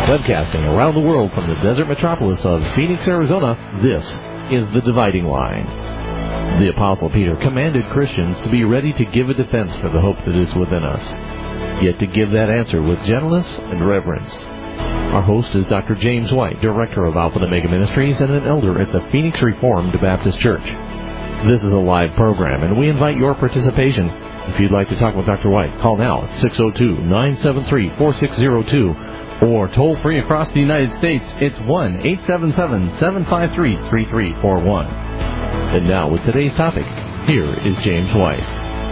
Webcasting around the world from the desert metropolis of Phoenix, Arizona, this is The Dividing Line. The Apostle Peter commanded Christians to be ready to give a defense for the hope that is within us, yet to give that answer with gentleness and reverence. Our host is Dr. James White, Director of Alpha and Omega Ministries and an elder at the Phoenix Reformed Baptist Church. This is a live program, and we invite your participation. If you'd like to talk with Dr. White, call now at 602-973-4602, or toll free across the United States, it's 1-877-753-3341. And now, with today's topic, here is James White.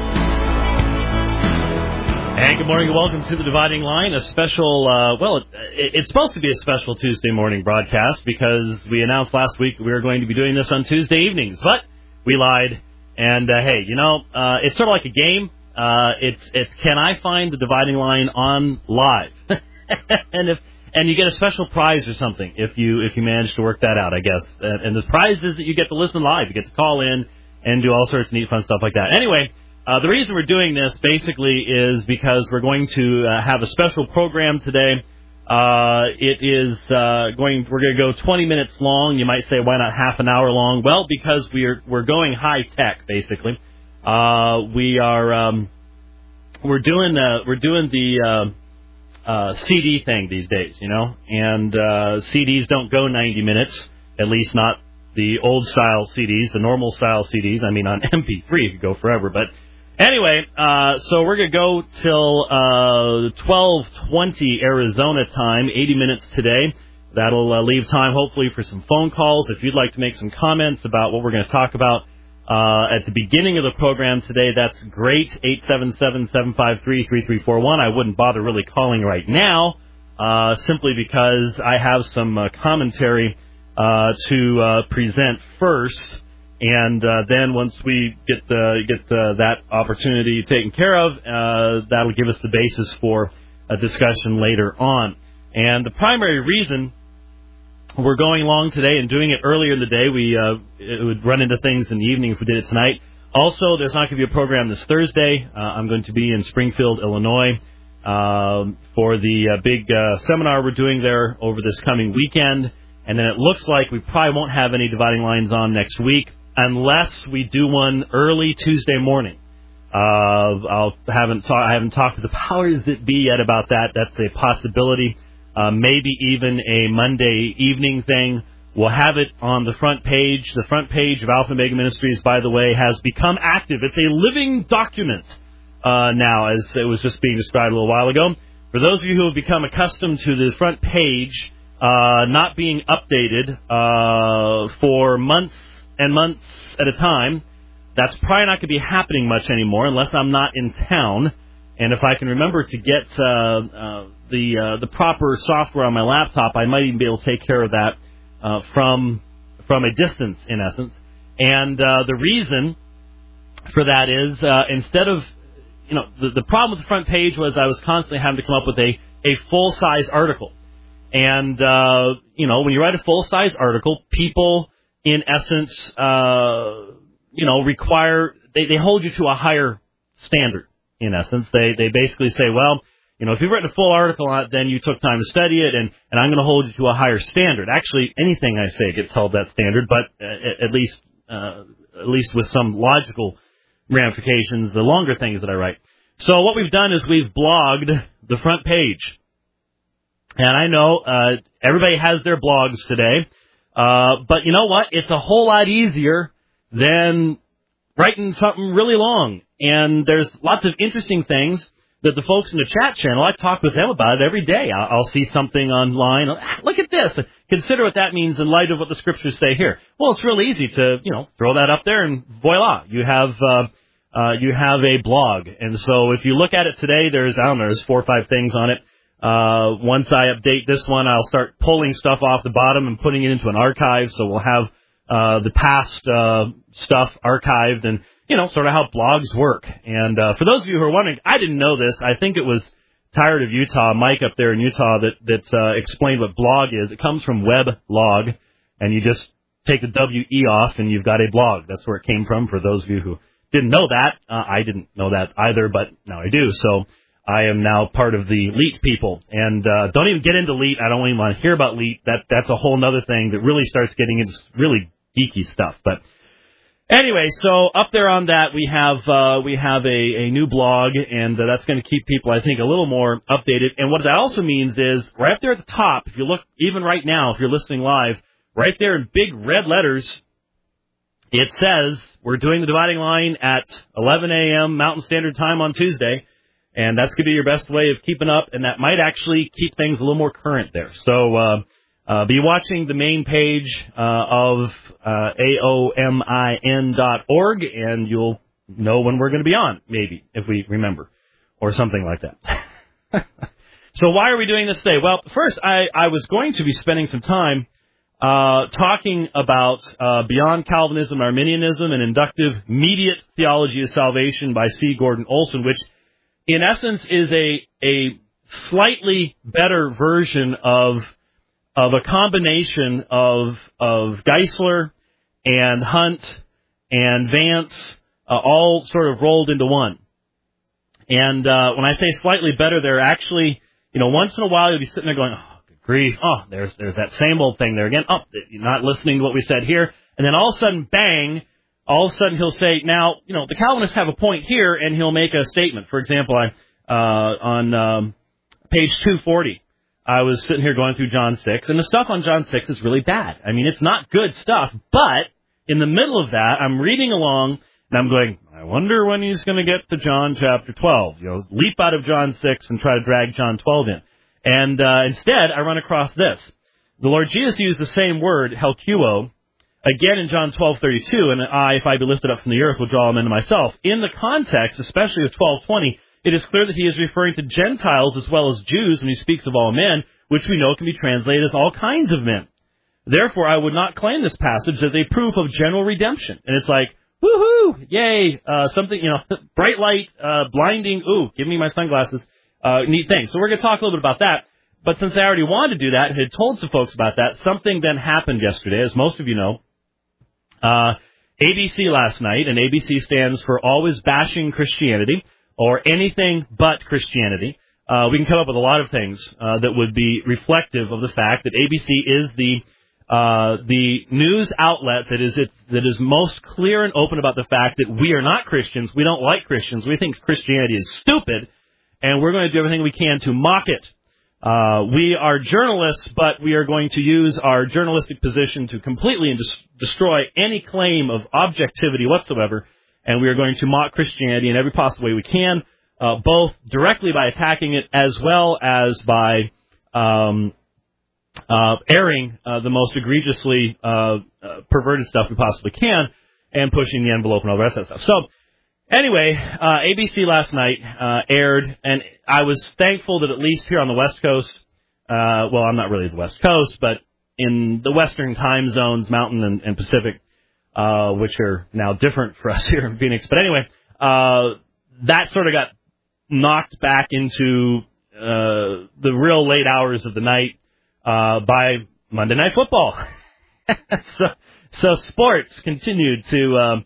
And good morning and welcome to The Dividing Line, a special, it's supposed to be a special Tuesday morning broadcast because we announced last week that we were going to be doing this on Tuesday evenings, but we lied. And, hey, it's sort of like a game. It's can I find The Dividing Line on live? and you get a special prize or something if you manage to work that out, I guess. And the prize is that you get to listen live. You get to call in and do all sorts of neat, fun stuff like that. Anyway, the reason we're doing this basically is because we're going to have a special program today. We're going to go 20 minutes long. You might say, why not half an hour long? Well, because we're going high tech, basically. We're doing the CD thing these days, and CDs don't go 90 minutes, at least not the old style CDs, the normal style CDs. I mean, on MP3 it could go forever, but anyway, so we're going to go till 12:20 Arizona time, 80 minutes today. That'll leave time, hopefully, for some phone calls. If you'd like to make some comments about what we're going to talk about at the beginning of the program today, that's great, 877-753-3341. I wouldn't bother really calling right now, simply because I have some commentary to present first. And then once we get that opportunity taken care of, that'll give us the basis for a discussion later on. And the primary reason we're going long today and doing it earlier in the day, it would run into things in the evening if we did it tonight. Also, there's not going to be a program this Thursday. I'm going to be in Springfield, Illinois, for the big seminar we're doing there over this coming weekend. And then it looks like we probably won't have any dividing lines on next week, unless we do one early Tuesday morning. I haven't talked to the powers that be yet about that. That's a possibility. Maybe even a Monday evening thing. We'll have it on the front page. The front page of Alpha and Omega Ministries, by the way, has become active. It's a living document now, as it was just being described a little while ago. For those of you who have become accustomed to the front page not being updated for months and months at a time, that's probably not going to be happening much anymore unless I'm not in town. And if I can remember to get the proper software on my laptop, I might even be able to take care of that from a distance, in essence. And the reason for that is instead of, the problem with the front page was I was constantly having to come up with a full-size article. And, when you write a full-size article, people, in essence, require, they hold you to a higher standard, in essence. They basically say, well, if you've written a full article on it, then you took time to study it, and I'm going to hold you to a higher standard. Actually, anything I say gets held that standard, but at least with some logical ramifications, the longer things that I write. So what we've done is we've blogged the front page. And I know everybody has their blogs today, but you know what? It's a whole lot easier than writing something really long. And there's lots of interesting things that the folks in the chat channel, I talk with them about it every day. I'll see something online. Look at this. Consider what that means in light of what the scriptures say here. Well, it's real easy to, throw that up there and voila, you have a blog. And so if you look at it today, there's 4 or 5 things on it. Once I update this one, I'll start pulling stuff off the bottom and putting it into an archive. So we'll have the past stuff archived and, sort of how blogs work. And for those of you who are wondering, I didn't know this. I think it was Tired of Utah, Mike up there in Utah, that explained what blog is. It comes from weblog, and you just take the W-E off, and you've got a blog. That's where it came from, for those of you who didn't know that. I didn't know that either, but now I do. So I am now part of the LEET people. And don't even get into LEET. I don't even want to hear about LEET. That's a whole other thing that really starts getting into really geeky stuff. But anyway, so up there on that, we have a new blog, and that's going to keep people, I think, a little more updated. And what that also means is, right up there at the top, if you look, even right now, if you're listening live, right there in big red letters, it says we're doing the Dividing Line at 11 a.m. Mountain Standard Time on Tuesday, and that's going to be your best way of keeping up, and that might actually keep things a little more current there. So be watching the main page of aomin.org, and you'll know when we're going to be on, maybe, if we remember, or something like that. So why are we doing this today? Well, first, I was going to be spending some time talking about Beyond Calvinism, Arminianism, and Inductive Mediate Theology of Salvation by C. Gordon Olson, which in essence is a slightly better version of a combination of Geisler and Hunt and Vance, all sort of rolled into one. And when I say slightly better, they're actually, once in a while you'll be sitting there going, oh, good grief, oh, there's that same old thing there again. Oh, you're not listening to what we said here. And then all of a sudden, bang, all of a sudden he'll say, now, the Calvinists have a point here, and he'll make a statement. For example, on page 240, I was sitting here going through John 6, and the stuff on John 6 is really bad. I mean, it's not good stuff, but in the middle of that, I'm reading along, and I'm going, I wonder when he's going to get to John chapter 12. Leap out of John 6 and try to drag John 12 in. And instead, I run across this. The Lord Jesus used the same word, helkuo, again in John 12:32, and I, if I be lifted up from the earth, will draw them into myself. In the context, especially of 12:20, it is clear that he is referring to Gentiles as well as Jews when he speaks of all men, which we know can be translated as all kinds of men. Therefore, I would not claim this passage as a proof of general redemption. And it's like, woohoo, yay, something, bright light, blinding, ooh, give me my sunglasses, neat thing. So we're going to talk a little bit about that. But since I already wanted to do that and had told some folks about that, something then happened yesterday, as most of you know. ABC last night, and ABC stands for Always Bashing Christianity, or anything but Christianity. We can come up with a lot of things that would be reflective of the fact that ABC is the news outlet that is most clear and open about the fact that we are not Christians, we don't like Christians, we think Christianity is stupid, and we're going to do everything we can to mock it. We are journalists, but we are going to use our journalistic position to completely destroy any claim of objectivity whatsoever, and we are going to mock Christianity in every possible way we can, both directly by attacking it as well as by airing the most egregiously perverted stuff we possibly can and pushing the envelope and all the rest of that stuff. So, anyway, ABC last night aired, and I was thankful that at least here on the West Coast, well, I'm not really the West Coast, but in the Western time zones, Mountain and Pacific, which are now different for us here in Phoenix. But anyway, that sort of got knocked back into the real late hours of the night by Monday Night Football. So sports continued to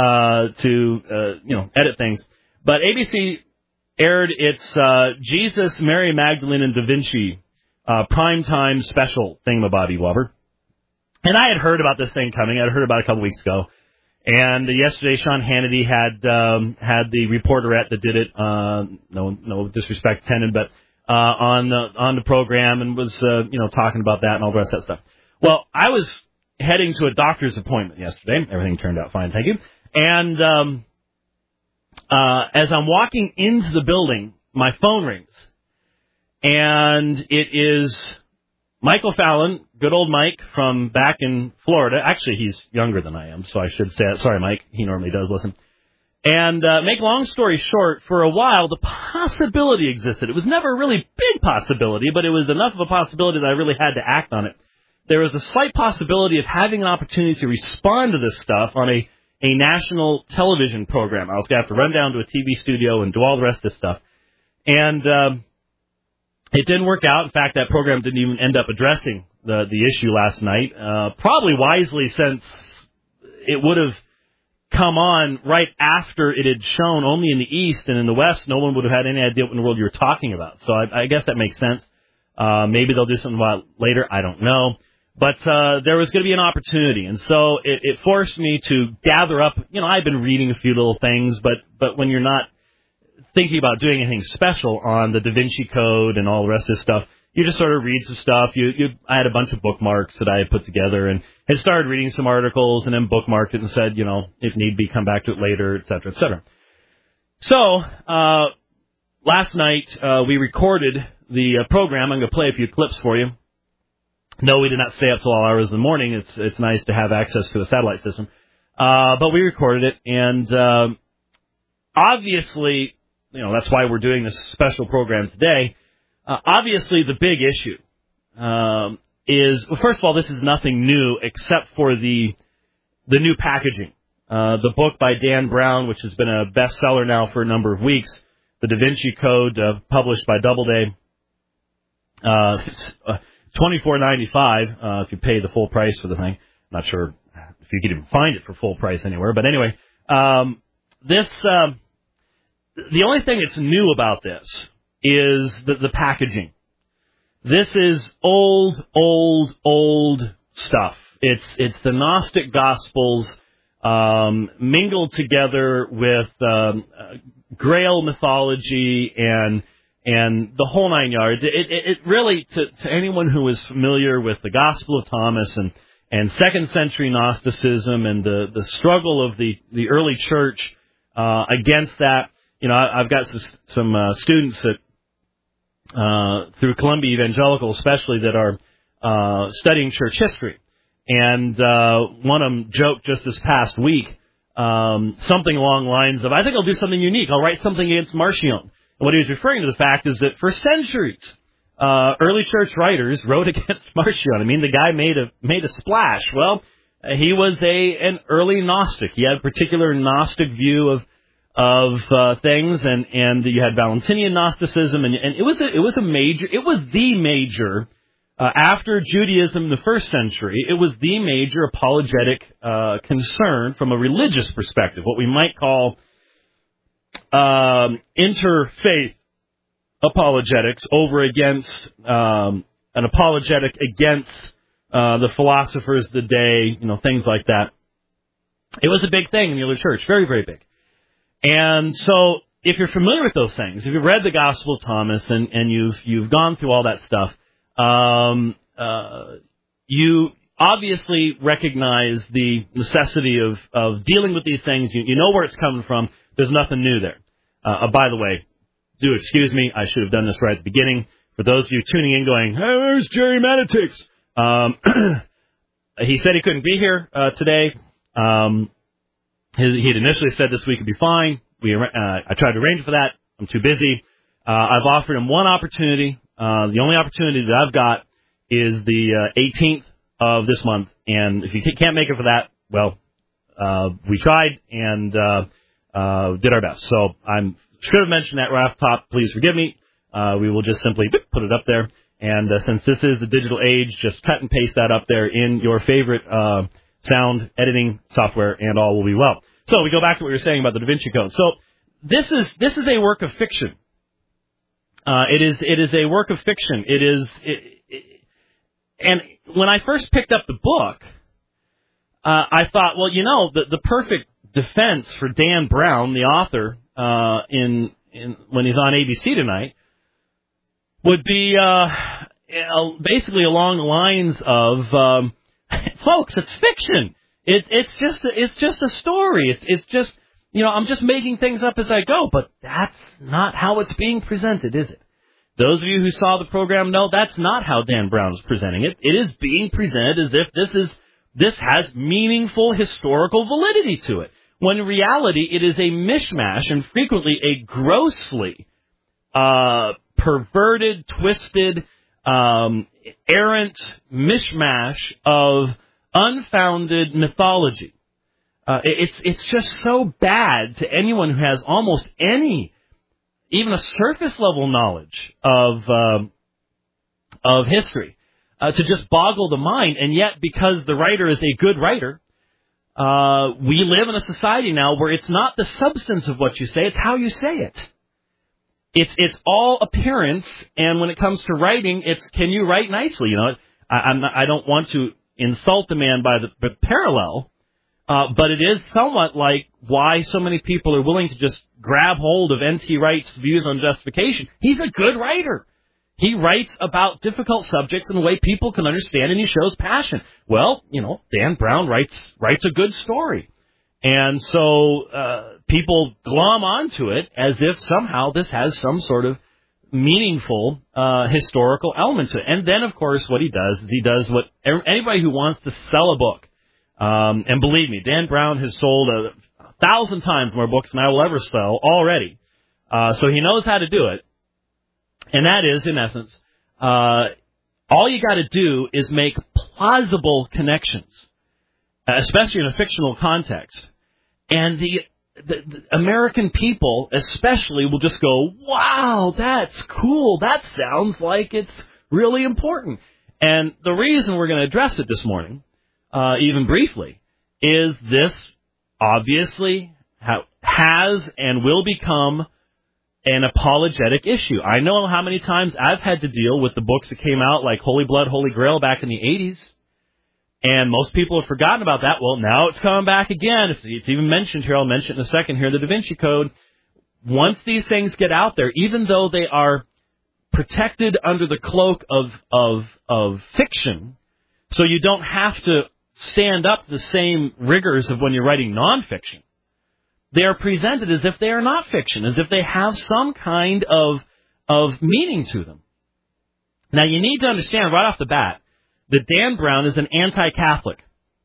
edit things. But ABC aired its Jesus, Mary Magdalene, and Da Vinci primetime special thingamabobby wobber. And I had heard about this thing coming. I'd heard about it a couple weeks ago. And yesterday, Sean Hannity had the reporterette that did it. No disrespect intended, but on the program, and was talking about that and all the rest of that stuff. Well, I was heading to a doctor's appointment yesterday. Everything turned out fine, thank you. And as I'm walking into the building, my phone rings, and it is Michael Fallon, good old Mike from back in Florida. Actually, he's younger than I am, so I should say it. Sorry, Mike. He normally does listen. And make long story short, for a while, the possibility existed. It was never a really big possibility, but it was enough of a possibility that I really had to act on it. There was a slight possibility of having an opportunity to respond to this stuff on a national television program. I was going to have to run down to a TV studio and do all the rest of this stuff. And it didn't work out. In fact, that program didn't even end up addressing the issue last night, probably wisely, since it would have come on right after it had shown only in the East, and in the West, no one would have had any idea what in the world you were talking about. So I guess that makes sense. Maybe they'll do something about it later. I don't know. But there was going to be an opportunity, and so it forced me to gather up. I've been reading a few little things, but when you're not thinking about doing anything special on the Da Vinci Code and all the rest of this stuff, you just sort of read some stuff. I had a bunch of bookmarks that I had put together and had started reading some articles and then bookmarked it and said, if need be, come back to it later, et cetera, et cetera. So last night we recorded the program. I'm going to play a few clips for you. No, we did not stay up till all hours of the morning. It's nice to have access to the satellite system. But we recorded it, and obviously, that's why we're doing this special program today. Obviously, the big issue is, well, first of all, this is nothing new except for the new packaging. The book by Dan Brown, which has been a bestseller now for a number of weeks, the Da Vinci Code, published by Doubleday. It's $24.95 if you pay the full price for the thing. I'm not sure if you could even find it for full price anywhere, but anyway, the only thing that's new about this is the packaging. This is old stuff. It's the Gnostic Gospels mingled together with Grail mythology and the whole nine yards. It really, to anyone who is familiar with the Gospel of Thomas and second century Gnosticism and the struggle of the early church against that. I've got some students that through Columbia Evangelical especially that are studying church history. And one of them joked just this past week something along the lines of, I think I'll do something unique. I'll write something against Marcion. And what he was referring to the fact is that for centuries, early church writers wrote against Marcion. I mean, the guy made a splash. Well, he was an early Gnostic. He had a particular Gnostic view of things, and you had Valentinian Gnosticism, and it was the major after Judaism in the first century. It was the major apologetic concern from a religious perspective, what we might call interfaith apologetics over against an apologetic against the philosophers of the day, things like that. It was a big thing in the early church, very, very big. And so, if you're familiar with those things, if you've read the Gospel of Thomas and you've gone through all that stuff, you obviously recognize the necessity of dealing with these things. You know where it's coming from. There's nothing new there. By the way, do excuse me. I should have done this right at the beginning. For those of you tuning in, going, "Hey, where's Jerry Manitix?" He said he couldn't be here today. He had initially said this week would be fine. I tried to arrange for that. I'm too busy. I've offered him one opportunity. The only opportunity that I've got is the 18th of this month. And if you can't make it for that, well, we tried and did our best. So I should have mentioned that right off the top. Please forgive me. We will just simply put it up there. And since this is the digital age, just cut and paste that up there in your favorite sound editing software, and all will be well. So we go back to what we were saying about the Da Vinci Code. So this is a work of fiction. It is a work of fiction. And when I first picked up the book, I thought, well, the perfect defense for Dan Brown, the author, when he's on ABC tonight, would be basically along the lines of, folks, it's fiction. It's just a story. It's just, I'm just making things up as I go. But that's not how it's being presented, is it? Those of you who saw the program know that's not how Dan Brown is presenting it. It is being presented as if this has meaningful historical validity to it, when in reality it is a mishmash and frequently a grossly perverted, twisted, errant mishmash of unfounded mythology. It's just so bad to anyone who has almost any, even a surface level knowledge of history, to just boggle the mind. And yet, because the writer is a good writer, we live in a society now where it's not the substance of what you say, it's how you say it. It's all appearance, and when it comes to writing, it's can you write nicely? You know, I don't want to insult the man by the parallel, but it is somewhat like why so many people are willing to just grab hold of N.T. Wright's views on justification. He's a good writer. He writes about difficult subjects in a way people can understand, and he shows passion. Well, you know, Dan Brown writes a good story. And so people glom onto it as if somehow this has some sort of meaningful historical element to it. And then, of course, what he does is he does what anybody who wants to sell a book, and believe me, Dan Brown has sold 1,000 times more books than I will ever sell already. So he knows how to do it. And that is, in essence, all you got to do is make plausible connections, especially in a fictional context. And the American people, especially, will just go, wow, that's cool. That sounds like it's really important. And the reason we're going to address it this morning, even briefly, is this obviously has and will become an apologetic issue. I know how many times I've had to deal with the books that came out like Holy Blood, Holy Grail back in the 80s. And most people have forgotten about that. Well, now it's coming back again. It's even mentioned here. I'll mention it in a second here, the Da Vinci Code. Once these things get out there, even though they are protected under the cloak of fiction, so you don't have to stand up to the same rigors of when you're writing nonfiction, they are presented as if they are not fiction, as if they have some kind of meaning to them. Now, you need to understand right off the bat that Dan Brown is an anti-Catholic.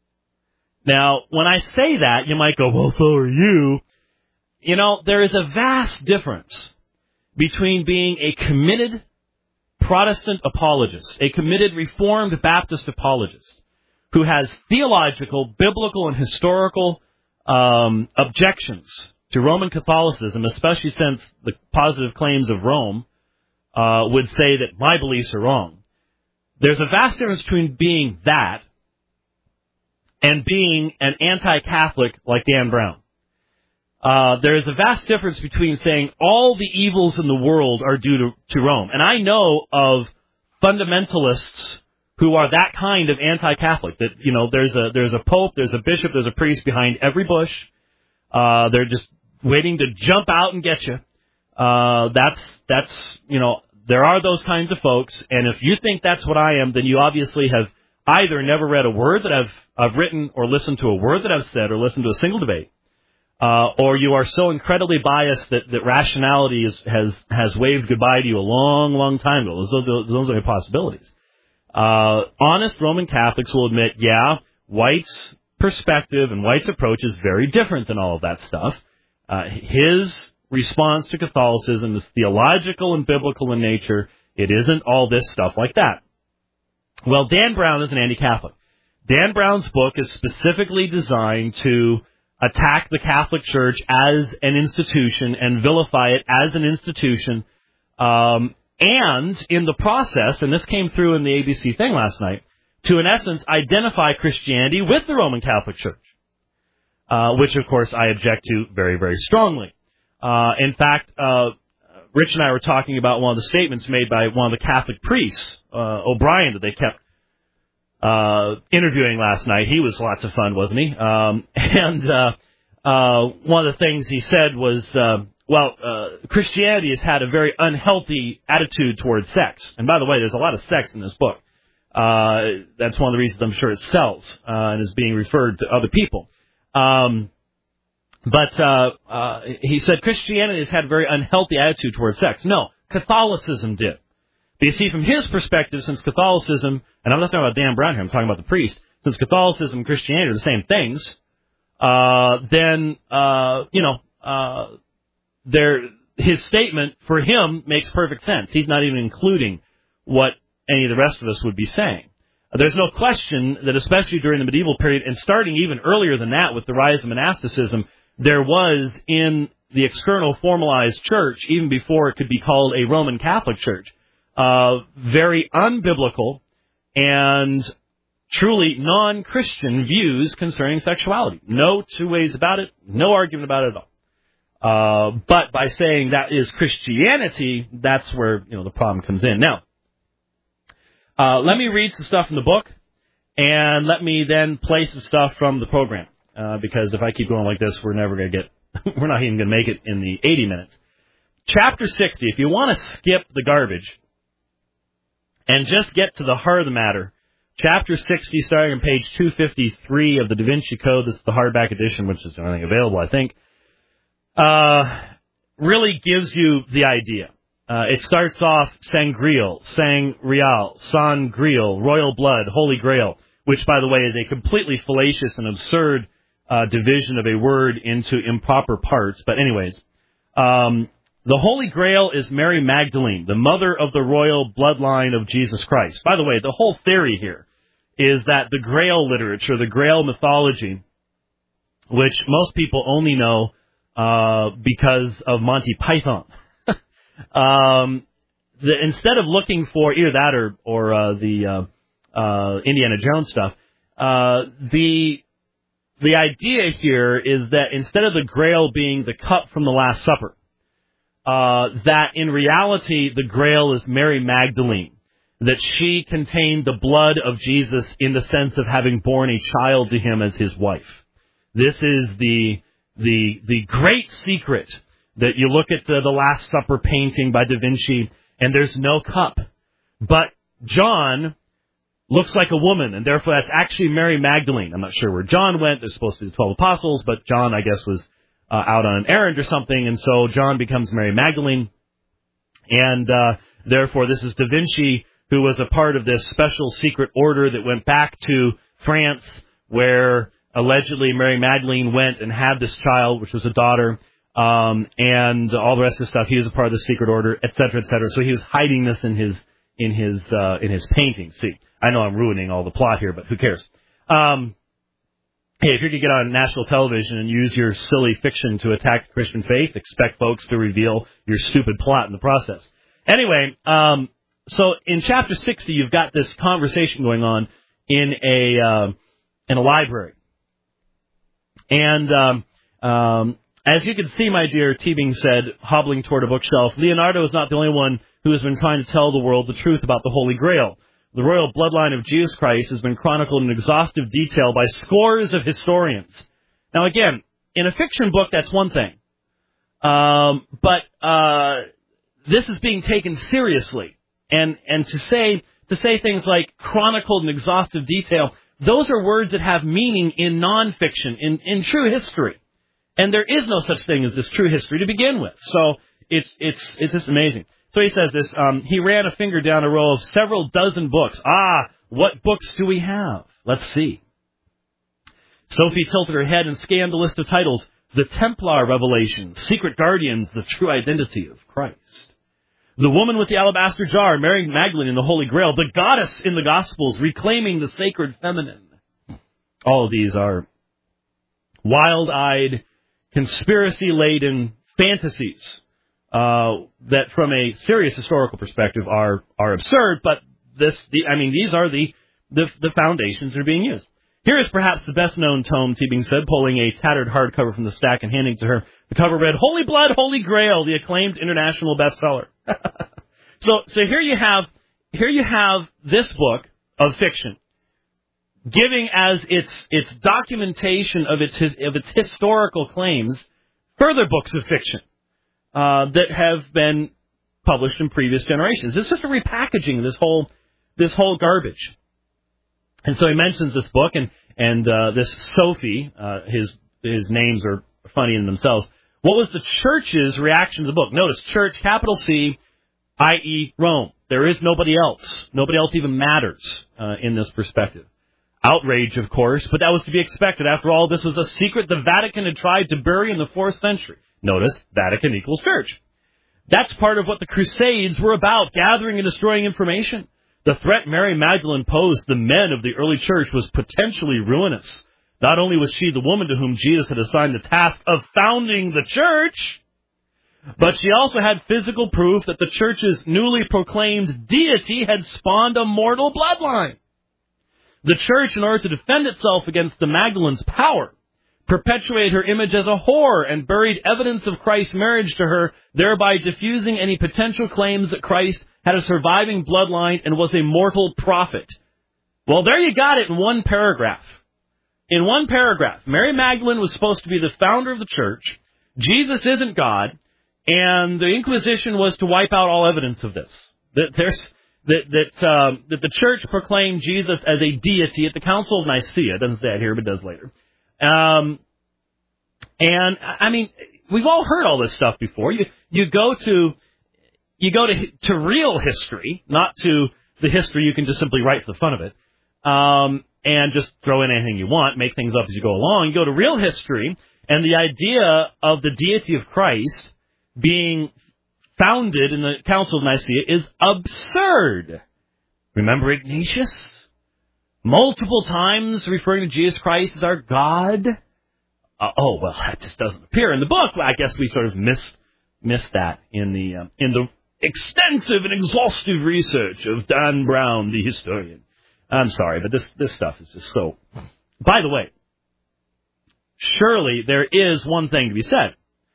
Now, when I say that, you might go, well, so are you. You know, there is a vast difference between being a committed Protestant apologist, a committed Reformed Baptist apologist, who has theological, biblical, and historical objections to Roman Catholicism, especially since the positive claims of Rome would say that my beliefs are wrong. There's a vast difference between being that and being an anti-Catholic like Dan Brown. There is a vast difference between saying all the evils in the world are due to Rome. And I know of fundamentalists who are that kind of anti-Catholic. That, you know, there's a pope, there's a bishop, there's a priest behind every bush. They're just waiting to jump out and get you. That's you know, there are those kinds of folks. And if you think that's what I am, then you obviously have either never read a word that I've written, or listened to a word that I've said, or listened to a single debate, or you are so incredibly biased that rationality has waved goodbye to you a long, long time ago. Those are possibilities. Honest Roman Catholics will admit, yeah, White's perspective and White's approach is very different than all of that stuff. His response to Catholicism is theological and biblical in nature. It isn't all this stuff like that. Well, Dan Brown is an anti-Catholic. Dan Brown's book is specifically designed to attack the Catholic Church as an institution and vilify it as an institution. And in the process, and this came through in the ABC thing last night, to, in essence, identify Christianity with the Roman Catholic Church, which, of course, I object to very, very strongly. In fact, Rich and I were talking about one of the statements made by one of the Catholic priests, O'Brien, that they kept interviewing last night. He was lots of fun, wasn't he? And one of the things he said was, Christianity has had a very unhealthy attitude towards sex. And by the way, there's a lot of sex in this book. That's one of the reasons I'm sure it sells and is being referred to other people. But he said Christianity has had a very unhealthy attitude towards sex. No, Catholicism did. But you see, from his perspective, since Catholicism, and I'm not talking about Dan Brown here, I'm talking about the priest, since Catholicism and Christianity are the same things, his statement for him makes perfect sense. He's not even including what any of the rest of us would be saying. There's no question that especially during the medieval period, and starting even earlier than that with the rise of monasticism, there was in the external formalized church, even before it could be called a Roman Catholic Church, very unbiblical and truly non-Christian views concerning sexuality. No two ways about it, no argument about it at all. But by saying that is Christianity, that's where the problem comes in. Now, let me read some stuff from the book, and let me then play some stuff from the program. Because if I keep going like this, we're never going to we're not even going to make it in the 80 minutes. Chapter 60, if you want to skip the garbage and just get to the heart of the matter, Chapter 60, starting on page 253 of the Da Vinci Code, this is the hardback edition, which is the only thing available, I think, really gives you the idea. It starts off sangreal, sangreal, royal blood, holy grail, which, by the way, is a completely fallacious and absurd division of a word into improper parts. But anyways, the Holy Grail is Mary Magdalene, the mother of the royal bloodline of Jesus Christ. By the way, the whole theory here is that the Grail literature, the Grail mythology, which most people only know because of Monty Python, instead of looking for either that or the Indiana Jones stuff, the idea here is that instead of the Grail being the cup from the Last Supper, that in reality the Grail is Mary Magdalene, that she contained the blood of Jesus in the sense of having borne a child to him as his wife. This is the great secret that you look at the Last Supper painting by Da Vinci, and there's no cup. But John looks like a woman, and therefore that's actually Mary Magdalene. I'm not sure where John went. There's supposed to be the 12 apostles, but John, I guess, was out on an errand or something, and so John becomes Mary Magdalene. And therefore this is Da Vinci, who was a part of this special secret order that went back to France, where allegedly Mary Magdalene went and had this child, which was a daughter, and all the rest of the stuff. He was a part of the secret order, et cetera, et cetera. So he was hiding this in his painting. See, I know I'm ruining all the plot here, but who cares? Hey, if you're going to get on national television and use your silly fiction to attack the Christian faith, expect folks to reveal your stupid plot in the process. Anyway, so in Chapter 60, you've got this conversation going on in a library. And as you can see, my dear, Teabing said, hobbling toward a bookshelf, Leonardo is not the only one who has been trying to tell the world the truth about the Holy Grail. The royal bloodline of Jesus Christ has been chronicled in exhaustive detail by scores of historians. Now, again, in a fiction book, that's one thing. But this is being taken seriously. And to say things like chronicled in exhaustive detail, those are words that have meaning in nonfiction, in true history. And there is no such thing as this true history to begin with. So it's just amazing. So he says this, he ran a finger down a row of several dozen books. What books do we have? Let's see. Sophie tilted her head and scanned the list of titles. The Templar Revelations, Secret Guardians, The True Identity of Christ. The Woman with the Alabaster Jar, Mary Magdalene in the Holy Grail. The Goddess in the Gospels, Reclaiming the Sacred Feminine. All of these are wild-eyed, conspiracy-laden fantasies that from a serious historical perspective are absurd, but these are the foundations that are being used. Here is perhaps the best-known tome, Teabing said, pulling a tattered hardcover from the stack and handing it to her. The cover read, Holy Blood, Holy Grail, the acclaimed international bestseller. So here you have this book of fiction, giving as its documentation of its historical claims further books of fiction that have been published in previous generations. It's just a repackaging of this whole garbage. And so he mentions this book and this Sophie. His names are funny in themselves. What was the church's reaction to the book? Notice, church, capital C, i.e. Rome. There is nobody else. Nobody else even matters in this perspective. Outrage, of course, but that was to be expected. After all, this was a secret the Vatican had tried to bury in the 4th century. Notice, Vatican equals church. That's part of what the Crusades were about, gathering and destroying information. The threat Mary Magdalene posed the men of the early church was potentially ruinous. Not only was she the woman to whom Jesus had assigned the task of founding the church, but she also had physical proof that the church's newly proclaimed deity had spawned a mortal bloodline. The church, in order to defend itself against the Magdalene's power, perpetuated her image as a whore and buried evidence of Christ's marriage to her, thereby diffusing any potential claims that Christ had a surviving bloodline and was a mortal prophet. Well, there you got it in one paragraph. In one paragraph, Mary Magdalene was supposed to be the founder of the church. Jesus isn't God, and the Inquisition was to wipe out all evidence of this. That the church proclaimed Jesus as a deity at the Council of Nicaea. It doesn't say it here, but it does later. And I mean, we've all heard all this stuff before. You go to real history, not to the history you can just simply write for the fun of it, and just throw in anything you want, make things up as you go along. You go to real history, and the idea of the deity of Christ being founded in the Council of Nicaea is absurd. Remember Ignatius? Multiple times referring to Jesus Christ as our God. That just doesn't appear in the book. Well, I guess we sort of missed that in the extensive and exhaustive research of Dan Brown, the historian. I'm sorry, but this stuff is just so... By the way, surely there is one thing to be said.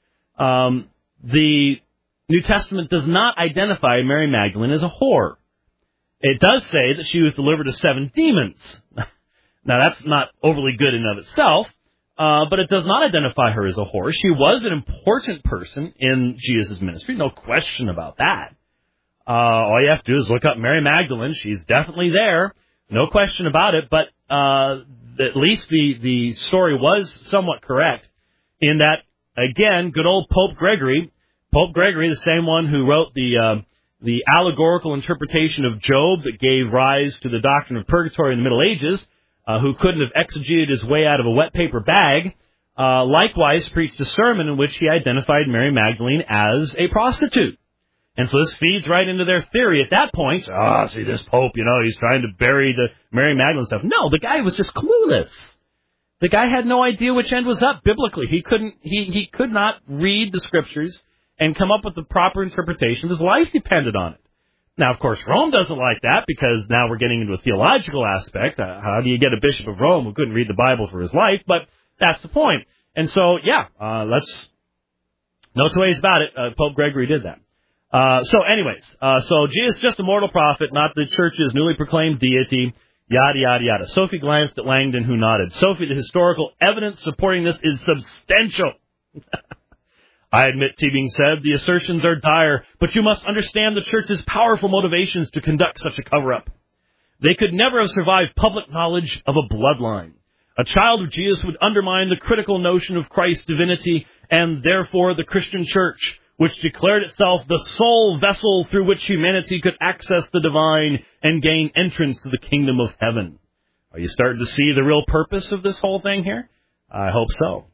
The New Testament does not identify Mary Magdalene as a whore. It does say that she was delivered of 7 demons. Now, that's not overly good in and of itself, but it does not identify her as a whore. She was an important person in Jesus' ministry, no question about that. All you have to do is look up Mary Magdalene. She's definitely there, no question about it, but at least the story was somewhat correct in that, again, good old Pope Gregory, the same one who wrote the allegorical interpretation of Job that gave rise to the doctrine of purgatory in the Middle Ages, who couldn't have exegeted his way out of a wet paper bag, likewise preached a sermon in which he identified Mary Magdalene as a prostitute. And so this feeds right into their theory at that point. See, this Pope, he's trying to bury the Mary Magdalene stuff. No, the guy was just clueless. The guy had no idea which end was up biblically. He could not read the scriptures and come up with the proper interpretation. His life depended on it. Now, of course, Rome doesn't like that because now we're getting into a theological aspect. How do you get a bishop of Rome who couldn't read the Bible for his life? But that's the point. And so, no two ways about it. Pope Gregory did that. So Jesus is just a mortal prophet, not the church's newly proclaimed deity, yada, yada, yada. Sophie glanced at Langdon, who nodded. Sophie, the historical evidence supporting this is substantial. I admit, Teabing said, the assertions are dire, but you must understand the church's powerful motivations to conduct such a cover-up. They could never have survived public knowledge of a bloodline. A child of Jesus would undermine the critical notion of Christ's divinity and therefore the Christian church, which declared itself the sole vessel through which humanity could access the divine and gain entrance to the kingdom of heaven. Are you starting to see the real purpose of this whole thing here? I hope so.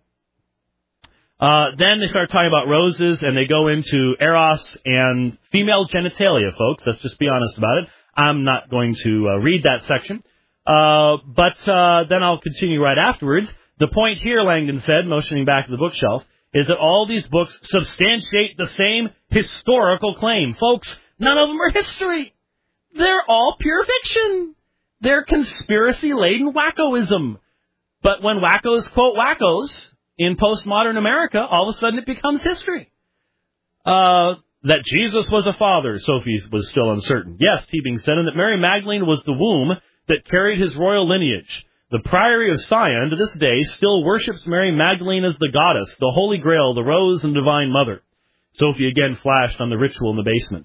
Then they start talking about roses, and they go into eros and female genitalia, folks. Let's just be honest about it. I'm not going to read that section. But then I'll continue right afterwards. The point here, Langdon said, motioning back to the bookshelf, is that all these books substantiate the same historical claim. Folks, none of them are history. They're all pure fiction. They're conspiracy-laden wackoism. But when wackos quote wackos in postmodern America, all of a sudden it becomes history. That Jesus was a father, Sophie was still uncertain. Yes, Teabing said, and that Mary Magdalene was the womb that carried his royal lineage. The Priory of Sion, to this day, still worships Mary Magdalene as the goddess, the Holy Grail, the Rose, and Divine Mother. Sophie again flashed on the ritual in the basement.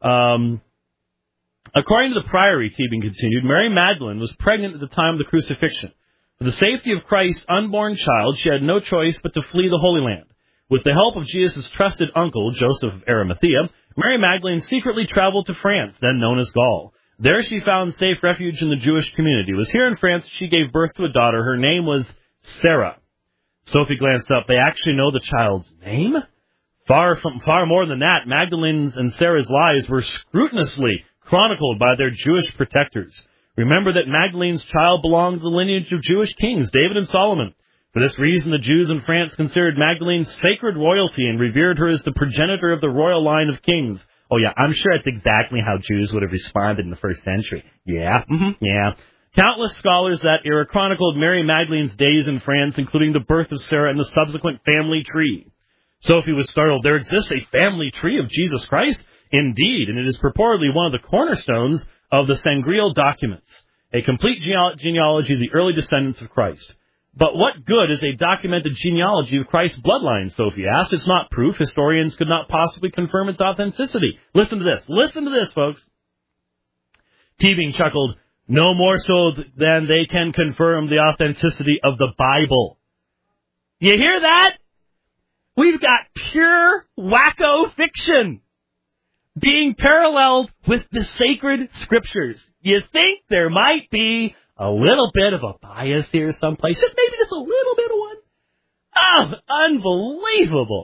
According to the Priory, Teabing continued, Mary Magdalene was pregnant at the time of the crucifixion. For the safety of Christ's unborn child, she had no choice but to flee the Holy Land. With the help of Jesus' trusted uncle, Joseph of Arimathea, Mary Magdalene secretly traveled to France, then known as Gaul. There she found safe refuge in the Jewish community. It was here in France she gave birth to a daughter. Her name was Sarah. Sophie glanced up. They actually know the child's name? Far more than that, Magdalene's and Sarah's lives were scrupulously chronicled by their Jewish protectors. Remember that Magdalene's child belonged to the lineage of Jewish kings, David and Solomon. For this reason, the Jews in France considered Magdalene sacred royalty and revered her as the progenitor of the royal line of kings. Oh, yeah, I'm sure that's exactly how Jews would have responded in the first century. Yeah, yeah. Countless scholars that era chronicled Mary Magdalene's days in France, including the birth of Sarah and the subsequent family tree. Sophie was startled. There exists a family tree of Jesus Christ? Indeed, and it is purportedly one of the cornerstones of the Sangreal documents, a complete genealogy of the early descendants of Christ. But what good is a documented genealogy of Christ's bloodline, Sophie asked. It's not proof. Historians could not possibly confirm its authenticity. Listen to this. Listen to this, folks. Teabing chuckled, no more so than they can confirm the authenticity of the Bible. You hear that? We've got pure wacko fiction being paralleled with the sacred scriptures. You think there might be a little bit of a bias here someplace, maybe just a little bit of one? Oh, unbelievable.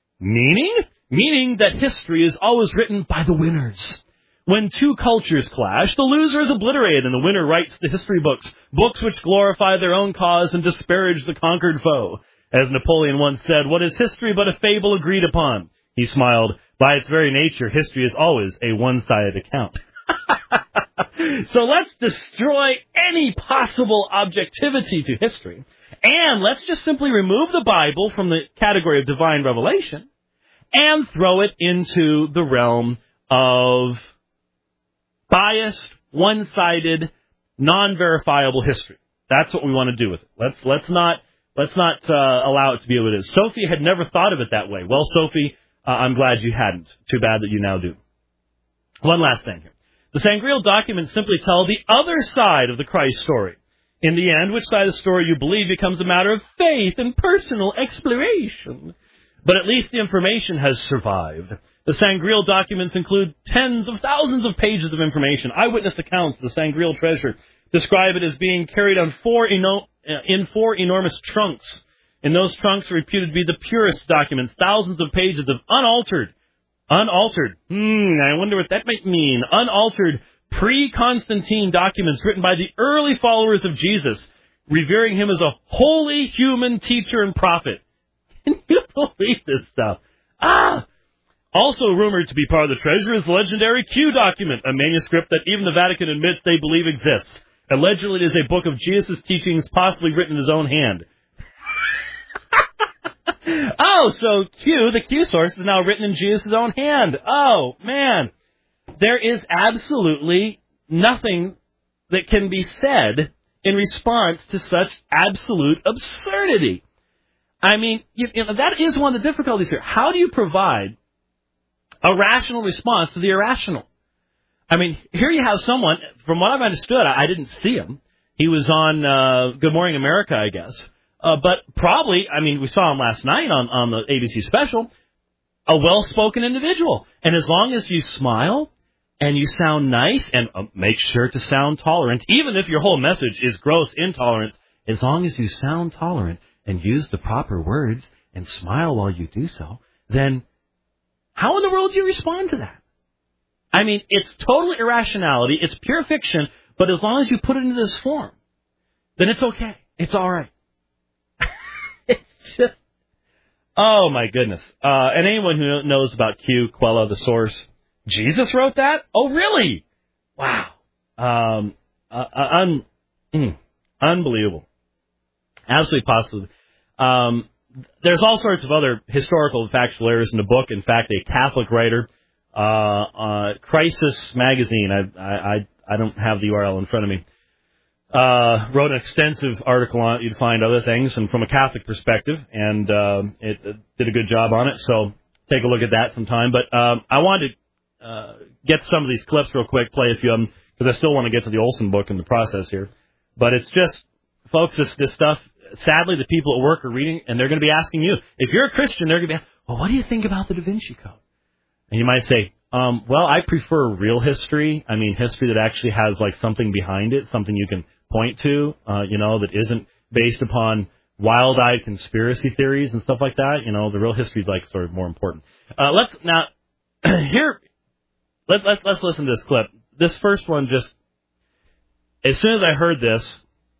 Meaning that history is always written by the winners. When two cultures clash, the loser is obliterated and the winner writes the history books which glorify their own cause and disparage the conquered foe. As Napoleon once said, what is history but a fable agreed upon? He smiled. By its very nature, history is always a one-sided account. So let's destroy any possible objectivity to history, and let's just simply remove the Bible from the category of divine revelation and throw it into the realm of biased, one-sided, non-verifiable history. That's what we want to do with it. Let's not allow it to be what it is. Sophie had never thought of it that way. Well, Sophie, I'm glad you hadn't. Too bad that you now do. One last thing here. The Sangreal documents simply tell the other side of the Christ story. In the end, which side of the story you believe becomes a matter of faith and personal exploration. But at least the information has survived. The Sangreal documents include tens of thousands of pages of information. Eyewitness accounts of the Sangreal treasure describe it as being carried on in four enormous trunks. In those trunks are reputed to be the purest documents, thousands of pages of unaltered, I wonder what that might mean, unaltered pre-Constantine documents written by the early followers of Jesus, revering him as a holy human teacher and prophet. Can you believe this stuff? Also rumored to be part of the treasure is the legendary Q document, a manuscript that even the Vatican admits they believe exists. Allegedly, it is a book of Jesus' teachings, possibly written in his own hand. So Q, the Q source, is now written in Jesus' own hand. Oh, man. There is absolutely nothing that can be said in response to such absolute absurdity. I mean, that is one of the difficulties here. How do you provide a rational response to the irrational? I mean, here you have someone, from what I've understood, I didn't see him. He was on Good Morning America, I guess. But probably, we saw him last night on the ABC special, a well-spoken individual. And as long as you smile and you sound nice and make sure to sound tolerant, even if your whole message is gross intolerance, as long as you sound tolerant and use the proper words and smile while you do so, then how in the world do you respond to that? I mean, it's total irrationality. It's pure fiction. But as long as you put it into this form, then it's okay. It's all right. It's just, oh my goodness. And anyone who knows about Q, Quella, the source, Jesus wrote that? Oh, really? Wow. Unbelievable. Absolutely positive. There's all sorts of other historical and factual errors in the book. In fact, a Catholic writer, Crisis Magazine, I don't have the URL in front of me, wrote an extensive article on it. You'd find other things, and from a Catholic perspective, and it did a good job on it. So take a look at that sometime. But I wanted to get some of these clips real quick, play a few of them, because I still want to get to the Olson book in the process here. But it's just, folks, this stuff, sadly, the people at work are reading, and they're going to be asking you. If you're a Christian, they're going to be, well, what do you think about the Da Vinci Code? And you might say, well, I prefer real history. I mean, history that actually has, like, something behind it, something you can point to, that isn't based upon wild-eyed conspiracy theories and stuff like that. The real history is, like, sort of more important. Let's listen to this clip. This first one, just as soon as I heard this,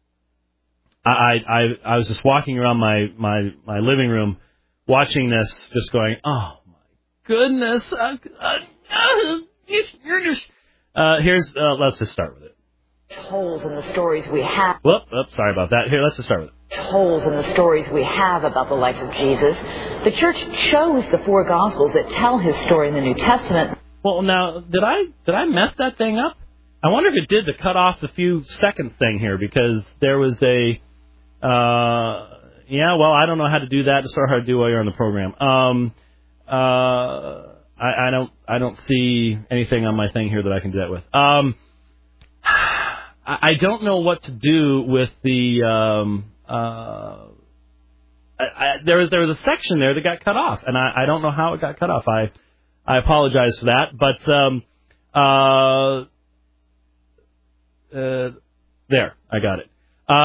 I was just walking around my living room watching this, just going, oh my goodness, let's just start with it. Holes in the stories we have. Sorry about that. Here, let's just start with it. Holes in the stories we have about the life of Jesus. The church chose the 4 Gospels that tell his story in the New Testament. Well, now, did I mess that thing up? I wonder if it did to cut off the few seconds thing here, because there was a, I don't know how to do that. It's so hard to do while you're on the program. I don't see anything on my thing here that I can do that with. I don't know what to do with the, there was a section there that got cut off, and I don't know how it got cut off. I apologize for that, but, there, I got it.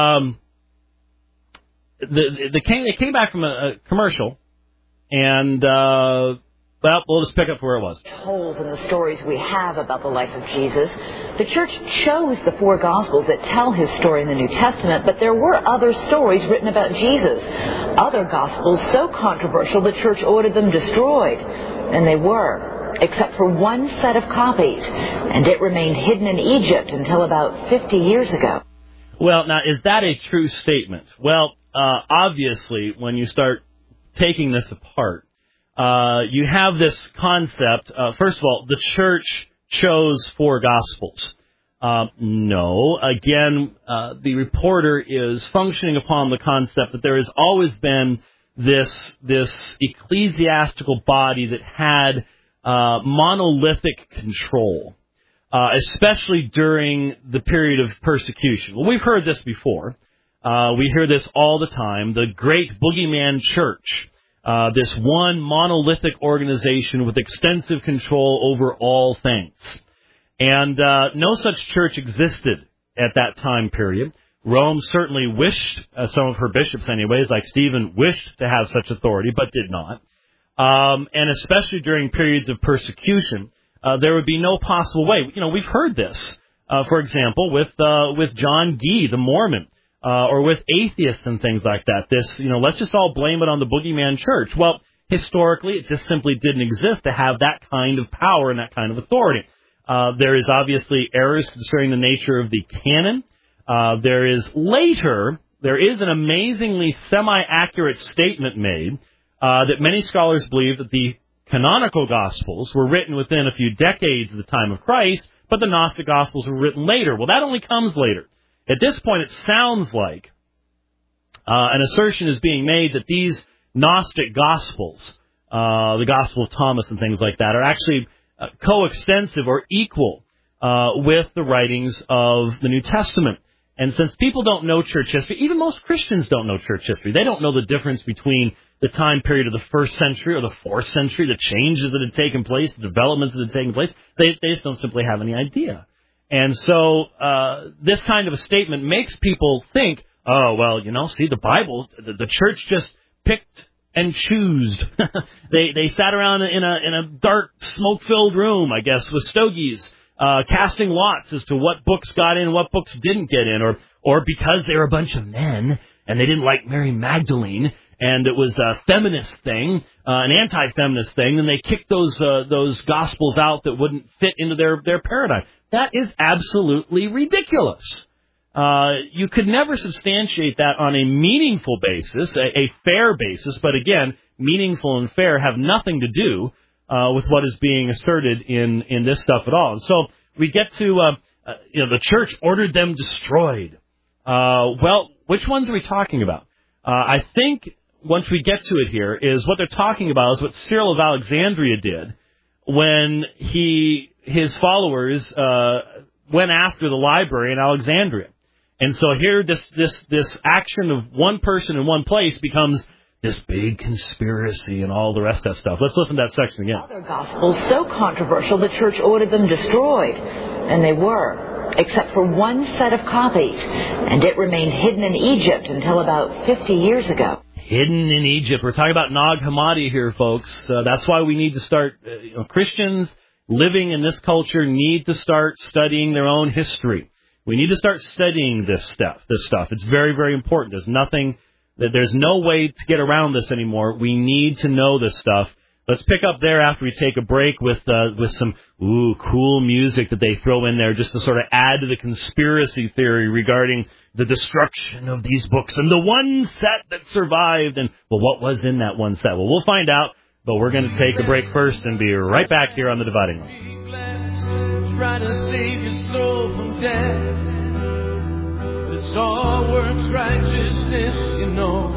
They came back from a commercial, and, we'll just pick up where it was. Holes in the stories we have about the life of Jesus. The church chose the 4 Gospels that tell his story in the New Testament, but there were other stories written about Jesus. Other Gospels so controversial the church ordered them destroyed. And they were, except for one set of copies. And it remained hidden in Egypt until about 50 years ago. Well, now, is that a true statement? Well, obviously, when you start taking this apart, you have this concept. First of all, the church chose 4 Gospels. No. Again, the reporter is functioning upon the concept that there has always been this ecclesiastical body that had monolithic control, especially during the period of persecution. Well, we've heard this before. We hear this all the time. The great boogeyman church. This one monolithic organization with extensive control over all things. And no such church existed at that time period. Rome certainly wished, some of her bishops anyways, like Stephen, wished to have such authority, but did not. And especially during periods of persecution, there would be no possible way. You know, we've heard this, for example, with John Gee, the Mormon. Or with atheists and things like that. Let's just all blame it on the boogeyman church. Well, historically, it just simply didn't exist to have that kind of power and that kind of authority. There is obviously errors concerning the nature of the canon. There is an amazingly semi-accurate statement made that many scholars believe that the canonical Gospels were written within a few decades of the time of Christ, but the Gnostic Gospels were written later. Well, that only comes later. At this point, it sounds like an assertion is being made that these Gnostic Gospels, the Gospel of Thomas and things like that, are actually coextensive or equal with the writings of the New Testament. And since people don't know church history, even most Christians don't know church history. They don't know the difference between the time period of the 1st century or the 4th century, the changes that had taken place, the developments that had taken place. They just don't simply have any idea. And so this kind of a statement makes people think, oh, well, see, the Bible, the church just picked and choosed. They sat around in a dark, smoke-filled room, I guess, with stogies, casting lots as to what books got in and what books didn't get in, or because they were a bunch of men and they didn't like Mary Magdalene, and it was a feminist thing, an anti-feminist thing, and they kicked those Gospels out that wouldn't fit into their paradigm. That is absolutely ridiculous. You could never substantiate that on a meaningful basis, a fair basis, but again, meaningful and fair have nothing to do with what is being asserted in this stuff at all. And so we get to, the church ordered them destroyed. Well, which ones are we talking about? I think once we get to it here is what they're talking about is what Cyril of Alexandria did when his followers went after the library in Alexandria. And so here this action of one person in one place becomes this big conspiracy and all the rest of that stuff. Let's listen to that section again. Other Gospels so controversial the church ordered them destroyed. And they were, except for one set of copies. And it remained hidden in Egypt until about 50 years ago. Hidden in Egypt. We're talking about Nag Hammadi here, folks. That's why we need to start, Christians living in this culture need to start studying their own history. We need to start studying this stuff. It's very, very important. There's no way to get around this anymore. We need to know this stuff. Let's pick up there after we take a break with some cool music that they throw in there just to sort of add to the conspiracy theory regarding the destruction of these books and the one set that survived. And, well, what was in that one set? Well, we'll find out, but we're going to take a break first and be right back here on The Dividing Line. Try to save your soul from death. It's all works righteousness, you know.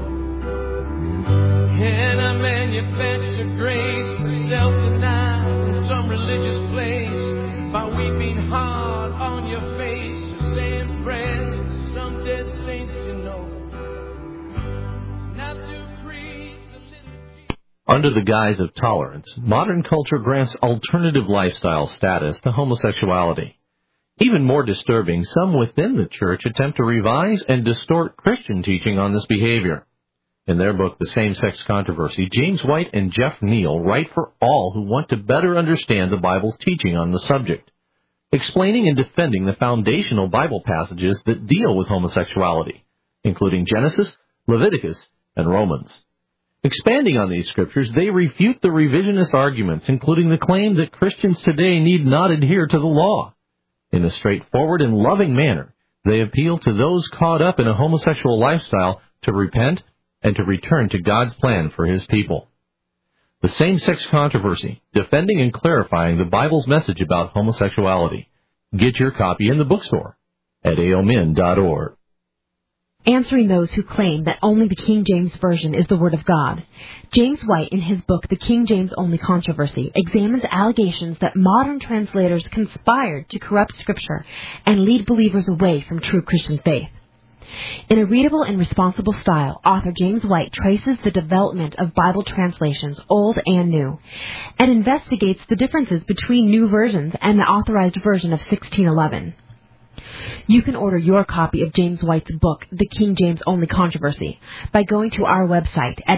Can I manufacture grace for self-denial in some religious place by weeping hard on your face or saying prayers to some dead saints, you know? It's not through creeds and liturgy. Under the guise of tolerance, modern culture grants alternative lifestyle status to homosexuality. Even more disturbing, some within the church attempt to revise and distort Christian teaching on this behavior. In their book, The Same-Sex Controversy, James White and Jeff Neal write for all who want to better understand the Bible's teaching on the subject, explaining and defending the foundational Bible passages that deal with homosexuality, including Genesis, Leviticus, and Romans. Expanding on these scriptures, they refute the revisionist arguments, including the claim that Christians today need not adhere to the law. In a straightforward and loving manner, they appeal to those caught up in a homosexual lifestyle to repent and to return to God's plan for His people. The Same-Sex Controversy, defending and clarifying the Bible's message about homosexuality. Get your copy in the bookstore at aomin.org. Answering those who claim that only the King James Version is the Word of God, James White, in his book The King James Only Controversy, examines allegations that modern translators conspired to corrupt Scripture and lead believers away from true Christian faith. In a readable and responsible style, author James White traces the development of Bible translations, old and new, and investigates the differences between new versions and the authorized version of 1611. You can order your copy of James White's book, The King James Only Controversy, by going to our website at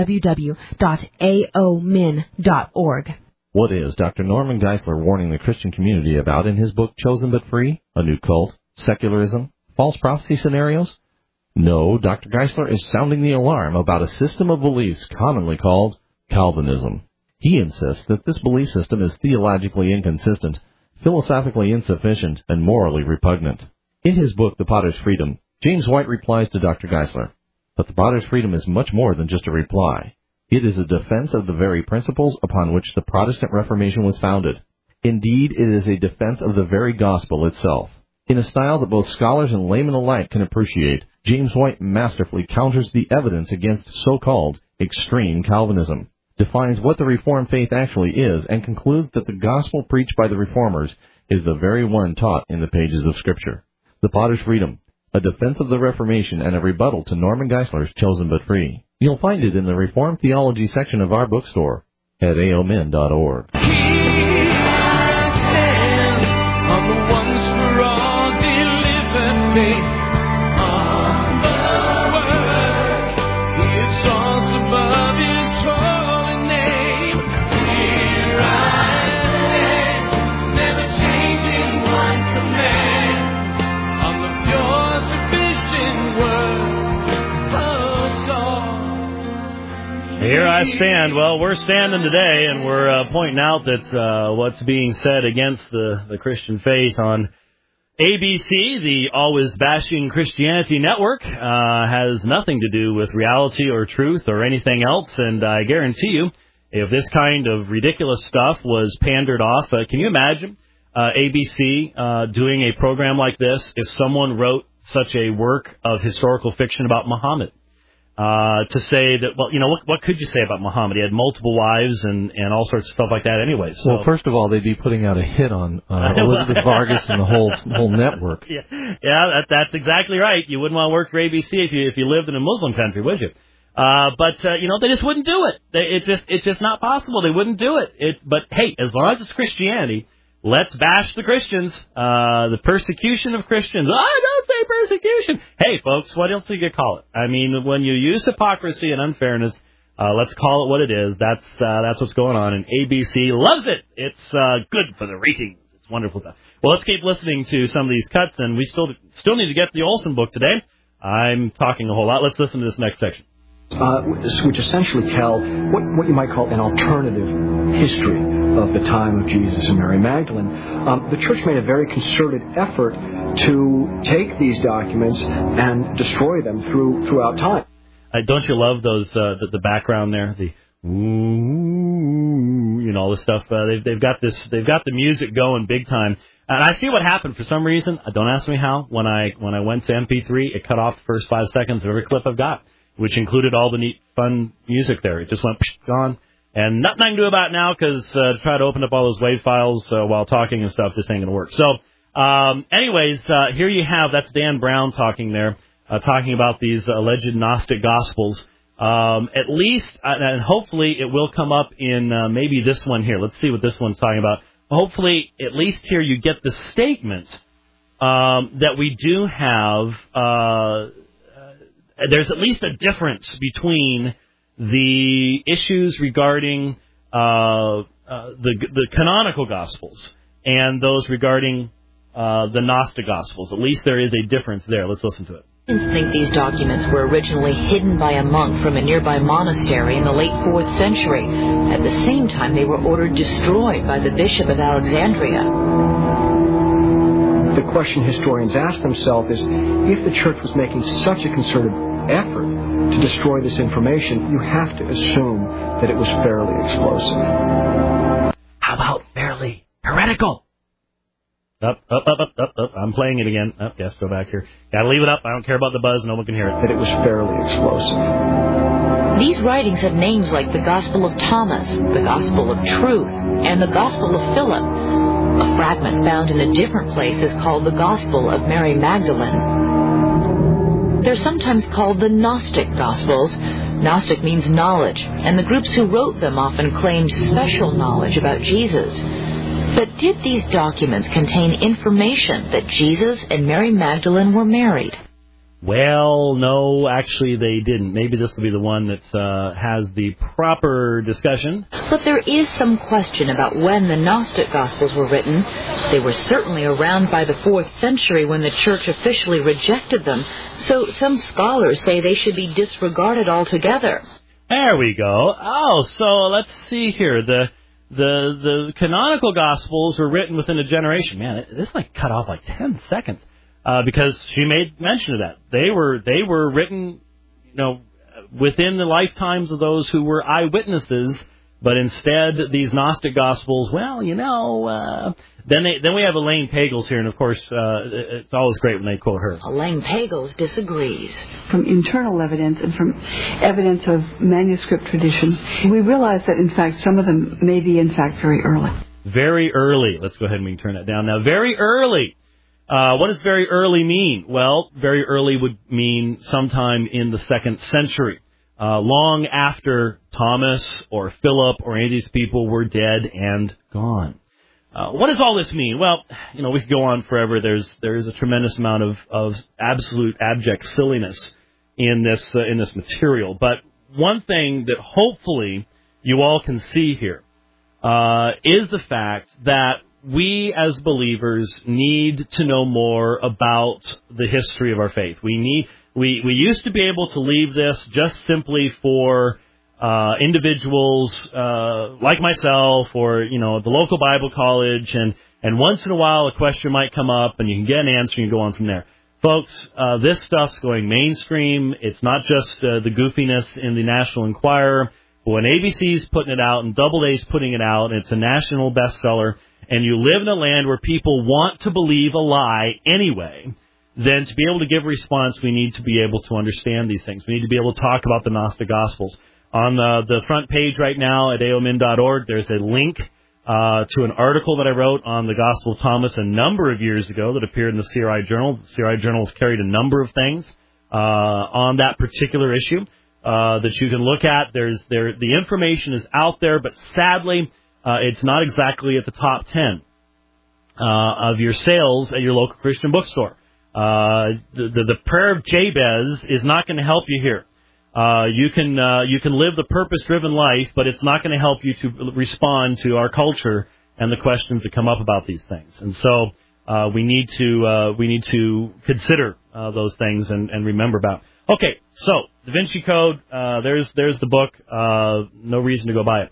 www.aomin.org. What is Dr. Norman Geisler warning the Christian community about in his book Chosen But Free? A New Cult, Secularism, False Prophecy Scenarios? No, Dr. Geisler is sounding the alarm about a system of beliefs commonly called Calvinism. He insists that this belief system is theologically inconsistent, philosophically insufficient, and morally repugnant. In his book, The Potter's Freedom, James White replies to Dr. Geisler, but the Potter's Freedom is much more than just a reply. It is a defense of the very principles upon which the Protestant Reformation was founded. Indeed, it is a defense of the very gospel itself. In a style that both scholars and laymen alike can appreciate, James White masterfully counters the evidence against so-called extreme Calvinism, defines what the Reformed faith actually is, and concludes that the gospel preached by the Reformers is the very one taught in the pages of Scripture. The Potter's Freedom, a defense of the Reformation and a rebuttal to Norman Geisler's Chosen But Free. You'll find it in the Reformed Theology section of our bookstore at aomin.org. Here I stand. Well, we're standing today, and we're pointing out that what's being said against the Christian faith on ABC, the Always Bashing Christianity Network, has nothing to do with reality or truth or anything else. And I guarantee you, if this kind of ridiculous stuff was pandered off, can you imagine ABC doing a program like this if someone wrote such a work of historical fiction about Muhammad? To say that, well, you know, what could you say about Muhammad? He had multiple wives and all sorts of stuff like that anyway. So. Well, first of all, they'd be putting out a hit on Elizabeth Vargas and the whole network. Yeah, that's exactly right. You wouldn't want to work for ABC if you lived in a Muslim country, would you? But they just wouldn't do it. It's just not possible. They wouldn't do it. But hey, as long as it's Christianity, let's bash the Christians. The persecution of Christians. I don't say persecution. Hey, folks, what else do you call it? I mean, when you use hypocrisy and unfairness, let's call it what it is. That's what's going on, and ABC loves it. It's good for the ratings. It's wonderful stuff. Well, let's keep listening to some of these cuts, and we still need to get the Olson book today. I'm talking a whole lot. Let's listen to this next section. which essentially tell what you might call an alternative history of the time of Jesus and Mary Magdalene. The church made a very concerted effort to take these documents and destroy them throughout time. Don't you love those the background there, the ooh, all this stuff? They've got the music going big time. And I see what happened for some reason. Don't ask me how. When I went to MP3, it cut off the first 5 seconds of every clip I've got, which included all the neat, fun music there. It just went gone. And nothing I can do about it now because to try to open up all those WAV files while talking and stuff just ain't going to work. So, anyways, here you have, that's Dan Brown talking there, talking about these alleged Gnostic Gospels. At least, and hopefully it will come up in maybe this one here. Let's see what this one's talking about. Hopefully, at least here you get the statement that we do have, there's at least a difference between the issues regarding the canonical Gospels and those regarding the Gnostic Gospels. At least there is a difference there. Let's listen to it. Think these documents were originally hidden by a monk from a nearby monastery in the late 4th century. At the same time, they were ordered destroyed by the Bishop of Alexandria. The question historians ask themselves is, if the church was making such a concerted effort to destroy this information, you have to assume that it was fairly explosive. How about fairly heretical? Up. I'm playing it again. Yes, go back here. Gotta leave it up. I don't care about the buzz. No one can hear it. That it was fairly explosive. These writings have names like the Gospel of Thomas, the Gospel of Truth, and the Gospel of Philip. A fragment found in a different place is called the Gospel of Mary Magdalene. They're sometimes called the Gnostic Gospels. Gnostic means knowledge, and the groups who wrote them often claimed special knowledge about Jesus. But did these documents contain information that Jesus and Mary Magdalene were married? Well, no, actually they didn't. Maybe this will be the one that has the proper discussion. But there is some question about when the Gnostic Gospels were written. They were certainly around by the 4th century when the Church officially rejected them. So some scholars say they should be disregarded altogether. There we go. Oh, so let's see here. The canonical Gospels were written within a generation. Man, this cut off 10 seconds because she made mention of that. They were written, within the lifetimes of those who were eyewitnesses. But instead, these Gnostic Gospels, then we have Elaine Pagels here, and of course, it's always great when they quote her. Elaine Pagels disagrees. From internal evidence and from evidence of manuscript tradition, we realize that, in fact, some of them may be, in fact, very early. Very early. Let's go ahead and we can turn that down now. Very early. What does very early mean? Well, very early would mean sometime in the 2nd century. Long after Thomas or Philip or any of these people were dead and gone. What does all this mean? Well, we could go on forever. There is a tremendous amount of absolute abject silliness in this material. But one thing that hopefully you all can see here is the fact that we as believers need to know more about the history of our faith. We used to be able to leave this just simply for individuals like myself or, the local Bible college, and once in a while a question might come up and you can get an answer and you go on from there. Folks, this stuff's going mainstream. It's not just the goofiness in the National Enquirer, but when ABC's putting it out and Doubleday's putting it out, and it's a national bestseller, and you live in a land where people want to believe a lie anyway, then to be able to give a response, we need to be able to understand these things. We need to be able to talk about the Gnostic Gospels. On the front page right now at aomin.org, there's a link to an article that I wrote on the Gospel of Thomas a number of years ago that appeared in the CRI Journal. The CRI Journal has carried a number of things on that particular issue that you can look at. The information is out there, but sadly, it's not exactly at the top 10 of your sales at your local Christian bookstore. The prayer of Jabez is not going to help you here. You can live the purpose-driven life, but it's not going to help you to respond to our culture and the questions that come up about these things. And so we need to consider those things and remember about. Okay, so Da Vinci Code. There's the book. No reason to go buy it.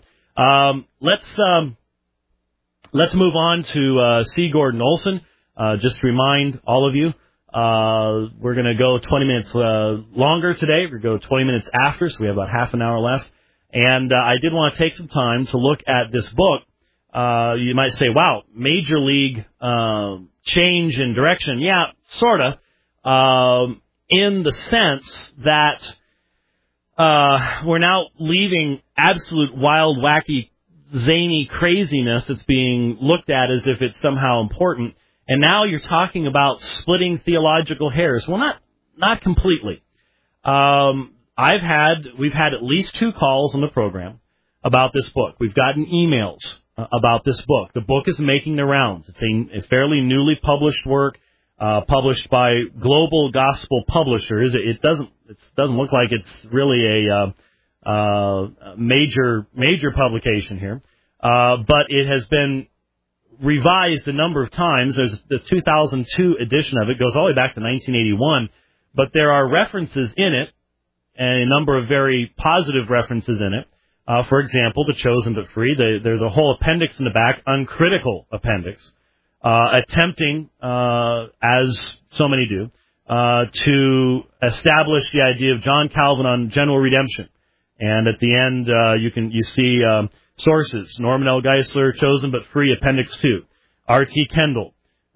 Let's move on to C. Gordon Olson. Just to remind all of you, we're going to go 20 minutes longer today. We're going to go 20 minutes after, so we have about half an hour left. And I did want to take some time to look at this book. You might say, wow, major league change in direction. Yeah, sort of, in the sense that we're now leaving absolute wild, wacky, zany craziness that's being looked at as if it's somehow important. And now you're talking about splitting theological hairs. Well, not completely. We've had at least 2 calls on the program about this book. We've gotten emails about this book. The book is making the rounds. It's a fairly newly published work, published by Global Gospel Publishers. It doesn't look like it's really a major publication here, but it has been revised a number of times. There's the 2002 edition of it, goes all the way back to 1981, but there are references in it, and a number of very positive references in it. For example, The Chosen but Free. There's a whole appendix in the back, uncritical appendix, attempting, as so many do, to establish the idea of John Calvin on general redemption. And at the end, you see sources: Norman L. Geisler, Chosen but Free, Appendix 2, R.T. Kendall.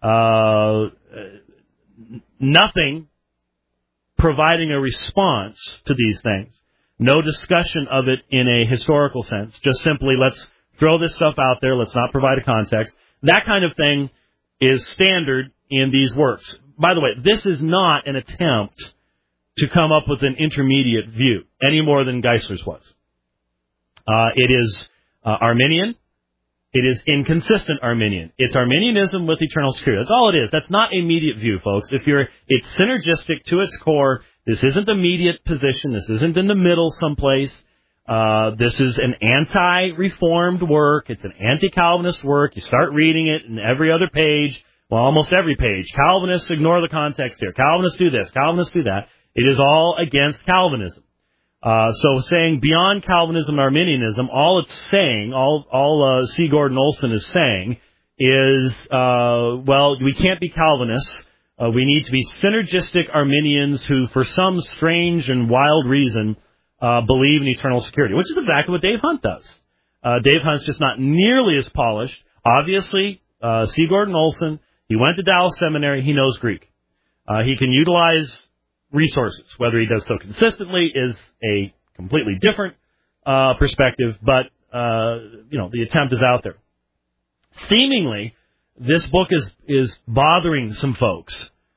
Nothing providing a response to these things. No discussion of it in a historical sense. Just simply, let's throw this stuff out there. Let's not provide a context. That kind of thing is standard in these works. By the way, this is not an attempt to come up with an intermediate view, any more than Geisler's was. It is Arminian. It is inconsistent Arminian. It's Arminianism with eternal security. That's all it is. That's not a immediate view, folks. It's synergistic to its core. This isn't the immediate position. This isn't in the middle someplace. This is an anti-reformed work. It's an anti-Calvinist work. You start reading it, and every other page, well, almost every page, Calvinists ignore the context here. Calvinists do this. Calvinists do that. It is all against Calvinism. So saying beyond Calvinism and Arminianism, all it's saying, all C. Gordon Olson is saying is, well, we can't be Calvinists. We need to be synergistic Arminians who, for some strange and wild reason, believe in eternal security, which is exactly what Dave Hunt does. Dave Hunt's just not nearly as polished. Obviously, C. Gordon Olson, he went to Dallas Seminary. He knows Greek. He can utilize resources. Whether he does so consistently is a completely different perspective, but the attempt is out there. Seemingly, this book is bothering some folks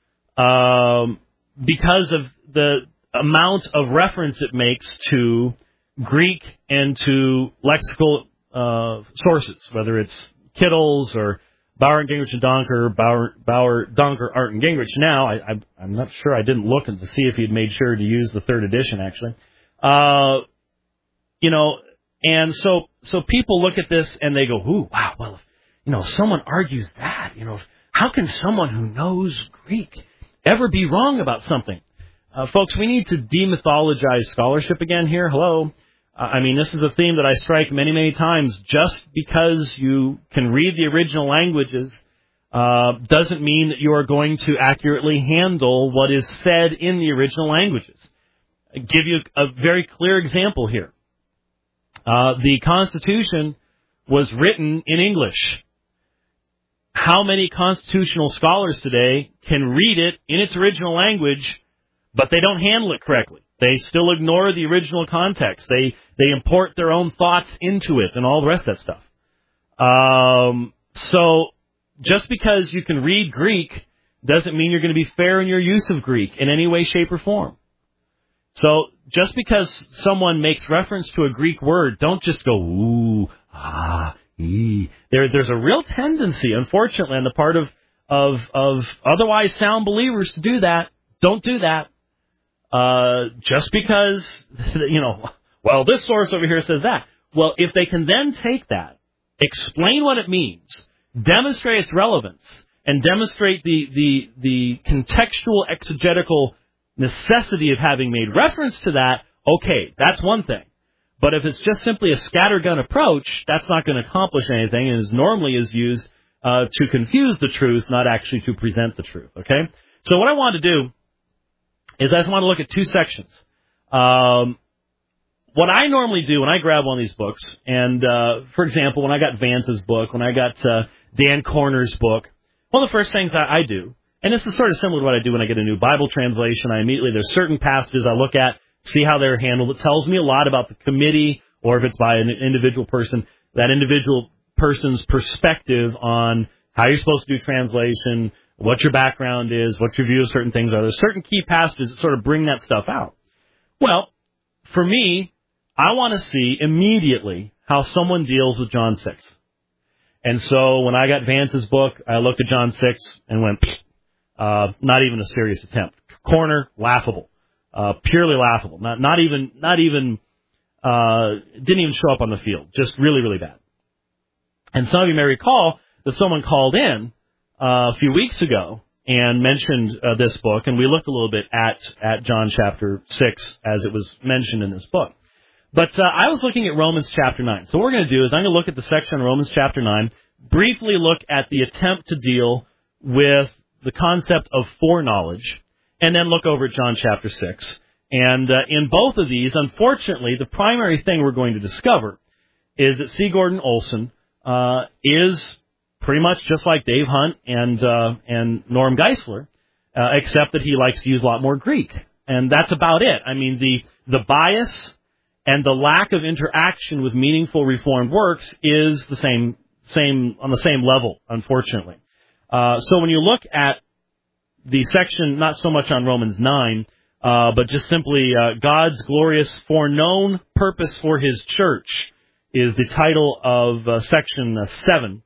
because of the amount of reference it makes to Greek and to lexical sources, whether it's Kittles or Bauer, Gingrich, and Donker, Bauer, Donker, Art, and Gingrich. Now, I'm not sure. I didn't look to see if he'd made sure to use the 3rd edition, actually. And so people look at this and they go, ooh, wow, well, if someone argues that, how can someone who knows Greek ever be wrong about something? Folks, we need to demythologize scholarship again here. Hello. This is a theme that I strike many, many times. Just because you can read the original languages doesn't mean that you are going to accurately handle what is said in the original languages. I'll give you a very clear example here. The Constitution was written in English. How many constitutional scholars today can read it in its original language, but they don't handle it correctly? They still ignore the original context. They import their own thoughts into it and all the rest of that stuff. So just because you can read Greek doesn't mean you're going to be fair in your use of Greek in any way, shape, or form. So just because someone makes reference to a Greek word, don't just go, ooh, ah, ee. There's a real tendency, unfortunately, on the part of otherwise sound believers to do that. Don't do that. Just because, well, this source over here says that. Well, if they can then take that, explain what it means, demonstrate its relevance, and demonstrate the contextual exegetical necessity of having made reference to that, okay, that's one thing. But if it's just simply a scattergun approach, that's not going to accomplish anything, and normally is used to confuse the truth, not actually to present the truth, okay? So what I want to do is I just want to look at two sections. What I normally do when I grab one of these books, and for example, when I got Vance's book, when I got Dan Corner's book, one of the first things I do, and this is sort of similar to what I do when I get a new Bible translation, there's certain passages I look at, see how they're handled. It tells me a lot about the committee, or if it's by an individual person, that individual person's perspective on how you're supposed to do translation, what your background is, what your view of certain things are. There's certain key passages that sort of bring that stuff out. Well, for me, I want to see immediately how someone deals with John 6. And so when I got Vance's book, I looked at John 6 and went, not even a serious attempt. Corner, laughable. Purely laughable. Not even, didn't even show up on the field. Just really, really bad. And some of you may recall that someone called in a few weeks ago and mentioned this book, and we looked a little bit at John chapter 6 as it was mentioned in this book. But I was looking at Romans chapter 9. So what we're going to do is I'm going to look at the section on Romans chapter 9, briefly look at the attempt to deal with the concept of foreknowledge, and then look over at John chapter 6. And in both of these, unfortunately, the primary thing we're going to discover is that C. Gordon Olson is pretty much just like Dave Hunt and Norm Geisler, except that he likes to use a lot more Greek. And that's about it. I mean, the bias and the lack of interaction with meaningful Reformed works is the same on the same level, unfortunately. So when you look at the section, not so much on Romans 9, but just simply God's glorious foreknown purpose for His church is the title of section 7.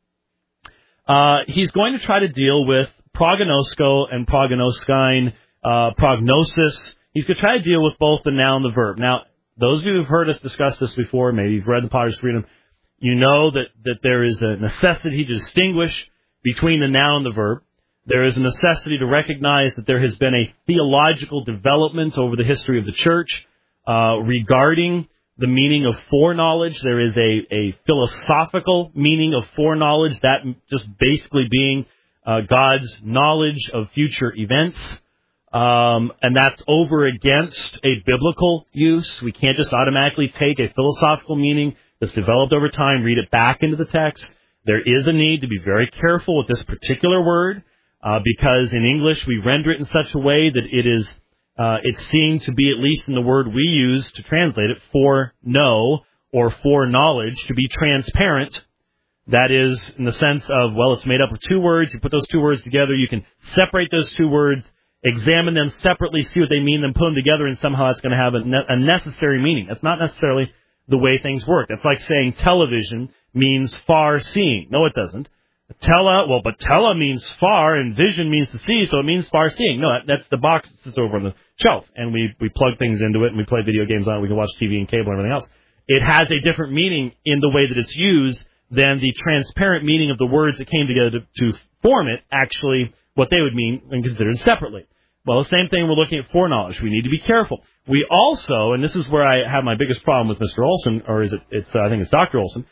He's going to try to deal with prognosko and prognoskine, prognosis. He's going to try to deal with both the noun and the verb. Now, those of you who've heard us discuss this before, maybe you've read the Potter's Freedom, you know that there is a necessity to distinguish between the noun and the verb. There is a necessity to recognize that there has been a theological development over the history of the church regarding the meaning of foreknowledge. There is a philosophical meaning of foreknowledge, that just basically being God's knowledge of future events. And that's over against a biblical use. We can't just automatically take a philosophical meaning that's developed over time, read it back into the text. There is a need to be very careful with this particular word, because in English we render it in such a way that it seems to be, at least in the word we use to translate it, foreknow or foreknowledge, to be transparent. That is in the sense of, well, it's made up of two words. You put those two words together, you can separate those two words, examine them separately, see what they mean, then put them together, and somehow that's going to have a necessary meaning. That's not necessarily the way things work. That's like saying television means far seeing. No, it doesn't. But tele means far, and vision means to see, so it means far seeing. No, that's the box that's over on the shelf, and we plug things into it, and we play video games on it. We can watch TV and cable and everything else. It has a different meaning in the way that it's used than the transparent meaning of the words that came together to form it, actually what they would mean when considered separately. Well, the same thing we're looking at foreknowledge. We need to be careful. We also, and this is where I have my biggest problem with Mr. Olson, or I think it's Dr. Olson.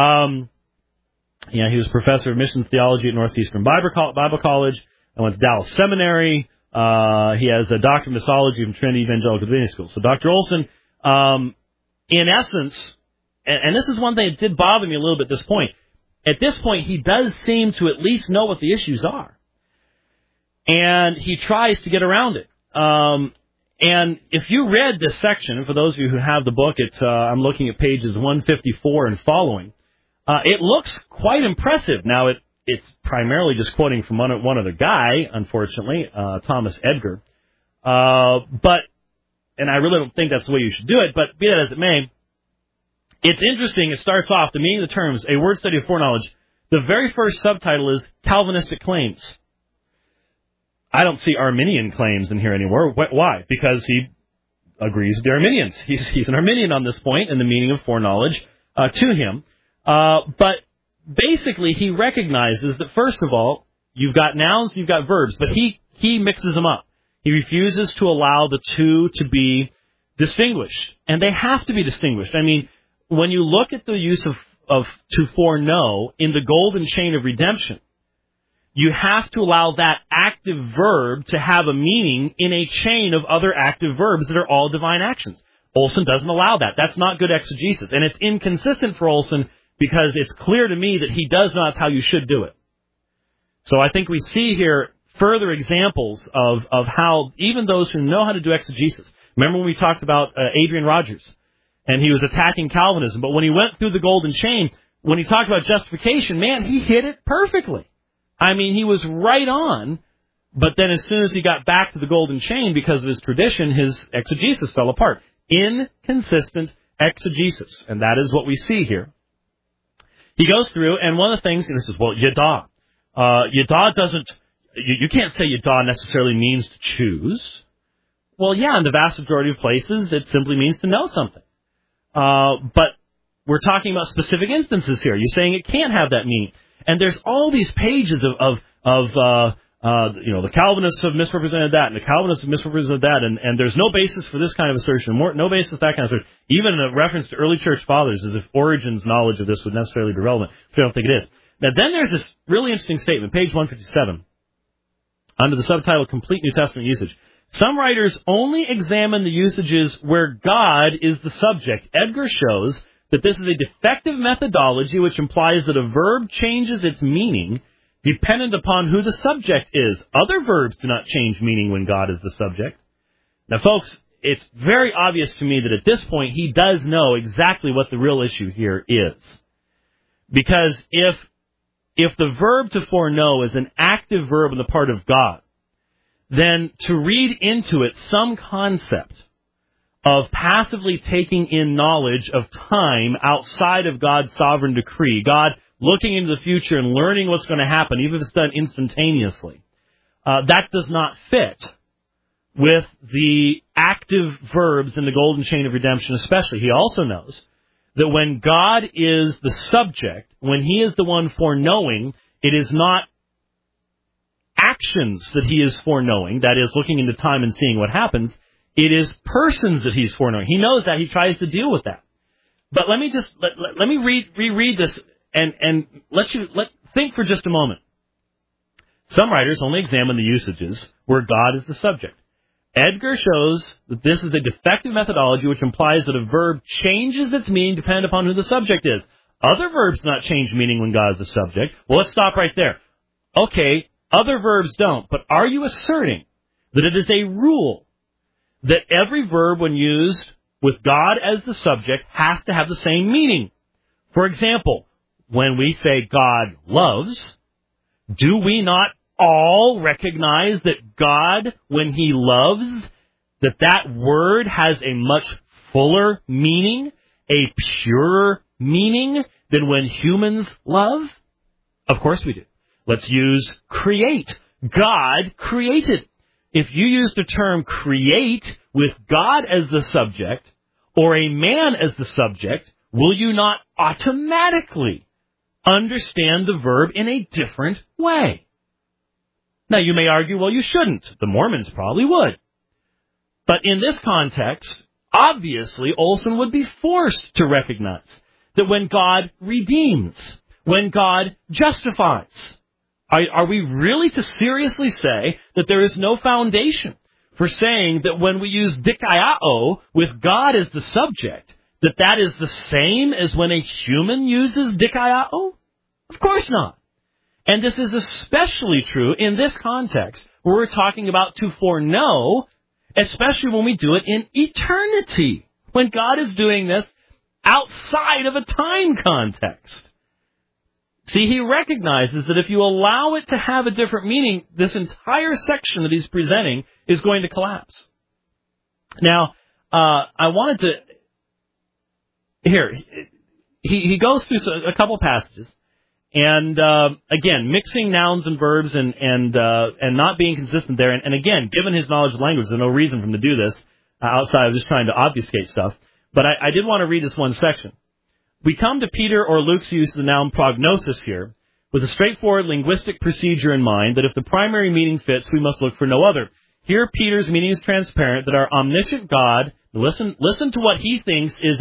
He was professor of missions theology at Northeastern Bible College. I went to Dallas Seminary. He has a doctorate of missiology from Trinity Evangelical Divinity School. So Dr. Olson, in essence, and this is one thing that did bother me a little bit at this point. At this point, he does seem to at least know what the issues are. And he tries to get around it. And if you read this section, for those of you who have the book, I'm looking at pages 154 and following. It looks quite impressive. Now, it's primarily just quoting from one other guy, unfortunately, Thomas Edgar. And I really don't think that's the way you should do it, but be that as it may, it's interesting. It starts off, the meaning of the terms, a word study of foreknowledge. The very first subtitle is Calvinistic claims. I don't see Arminian claims in here anymore. Why? Because he agrees with the Arminians. He's an Arminian on this point in the meaning of foreknowledge to him. But basically he recognizes that, first of all, you've got nouns, you've got verbs, but he mixes them up. He refuses to allow the two to be distinguished. And they have to be distinguished. I mean, when you look at the use of to foreknow in the golden chain of redemption, you have to allow that active verb to have a meaning in a chain of other active verbs that are all divine actions. Olson doesn't allow that. That's not good exegesis. And it's inconsistent for Olson because it's clear to me that he does not how you should do it. So I think we see here further examples of how even those who know how to do exegesis. Remember when we talked about Adrian Rogers, and he was attacking Calvinism, but when he went through the golden chain, when he talked about justification, man, he hit it perfectly. I mean, he was right on, but then as soon as he got back to the golden chain, because of his tradition, his exegesis fell apart. Inconsistent exegesis, and that is what we see here. He goes through, and one of the things, and this is, well, Yadah. Yadah doesn't, you can't say Yadah necessarily means to choose. Well, yeah, in the vast majority of places, it simply means to know something. But we're talking about specific instances here. You're saying it can't have that meaning. And there's all these pages of the Calvinists have misrepresented that, and the Calvinists have misrepresented that, and there's no basis for this kind of assertion, no basis for that kind of assertion. Even a reference to early church fathers, as if Origen's knowledge of this would necessarily be relevant, which I don't think it is. Now, then there's this really interesting statement, page 157, under the subtitle Complete New Testament Usage. Some writers only examine the usages where God is the subject. Edgar shows that this is a defective methodology which implies that a verb changes its meaning dependent upon who the subject is. Other verbs do not change meaning when God is the subject. Now, folks, it's very obvious to me that at this point he does know exactly what the real issue here is. Because if the verb to foreknow is an active verb on the part of God, then to read into it some concept of passively taking in knowledge of time outside of God's sovereign decree, God looking into the future and learning what's going to happen, even if it's done instantaneously, that does not fit with the active verbs in the golden chain of redemption especially. He also knows that when God is the subject, when he is the one foreknowing, it is not actions that he is foreknowing, that is, looking into time and seeing what happens. It is persons that he's foreknowing. He knows that. He tries to deal with that. But let me just let me reread this and think for just a moment. Some writers only examine the usages where God is the subject. Edgar shows that this is a defective methodology which implies that a verb changes its meaning depending upon who the subject is. Other verbs do not change meaning when God is the subject. Well, let's stop right there. Okay, other verbs don't, but are you asserting that it is a rule that every verb when used with God as the subject has to have the same meaning? For example, when we say God loves, do we not all recognize that God, when he loves, that word has a much fuller meaning, a purer meaning than when humans love? Of course we do. Let's use create. God created. If you use the term create with God as the subject or a man as the subject, will you not automatically understand the verb in a different way? Now, you may argue, well, you shouldn't. The Mormons probably would. But in this context, obviously, Olson would be forced to recognize that when God redeems, when God justifies, are we really to seriously say that there is no foundation for saying that when we use dikaiao with God as the subject, that is the same as when a human uses dikaiao? Of course not. And this is especially true in this context where we're talking about to foreknow, especially when we do it in eternity, when God is doing this outside of a time context. See, he recognizes that if you allow it to have a different meaning, this entire section that he's presenting is going to collapse. Now, I wanted to... Here, he goes through a couple passages, and again, mixing nouns and verbs and not being consistent there. And again, given his knowledge of language, there's no reason for him to do this outside of just trying to obfuscate stuff. But I did want to read this one section. We come to Peter or Luke's use of the noun prognosis here with a straightforward linguistic procedure in mind that if the primary meaning fits, we must look for no other. here Peter's meaning is transparent, that our omniscient God, listen to what he thinks is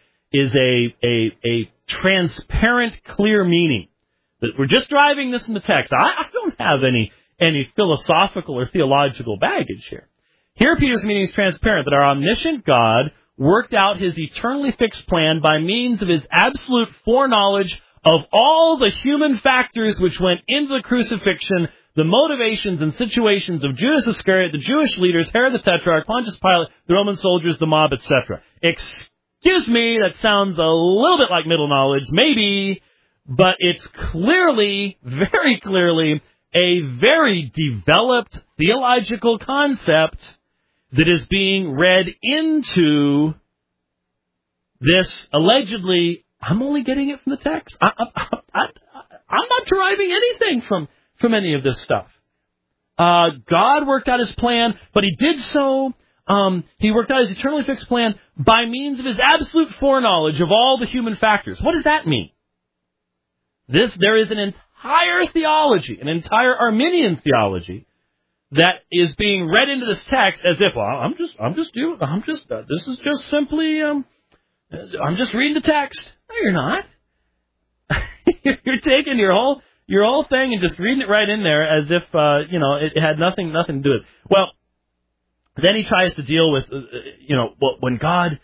a transparent, clear meaning. That we're just driving this in the text. I don't have any philosophical or theological baggage here. Here Peter's meaning is transparent, that our omniscient God worked out his eternally fixed plan by means of his absolute foreknowledge of all the human factors which went into the crucifixion, the motivations and situations of Judas Iscariot, the Jewish leaders, Herod the Tetrarch, Pontius Pilate, the Roman soldiers, the mob, etc. Excuse me, that sounds a little bit like middle knowledge, maybe, but it's clearly, very clearly, a very developed theological concept that is being read into this allegedly. I'm only getting it from the text. I'm not deriving anything from any of this stuff. God worked out his plan, but he did so. He worked out his eternally fixed plan by means of his absolute foreknowledge of all the human factors. What does that mean? There is an entire theology, an entire Arminian theology, that is being read into this text as if, well, this is just simply, I'm just reading the text. No, you're not. You're taking your whole thing and just reading it right in there as if, it had nothing to do with it. Well, then he tries to deal with, when God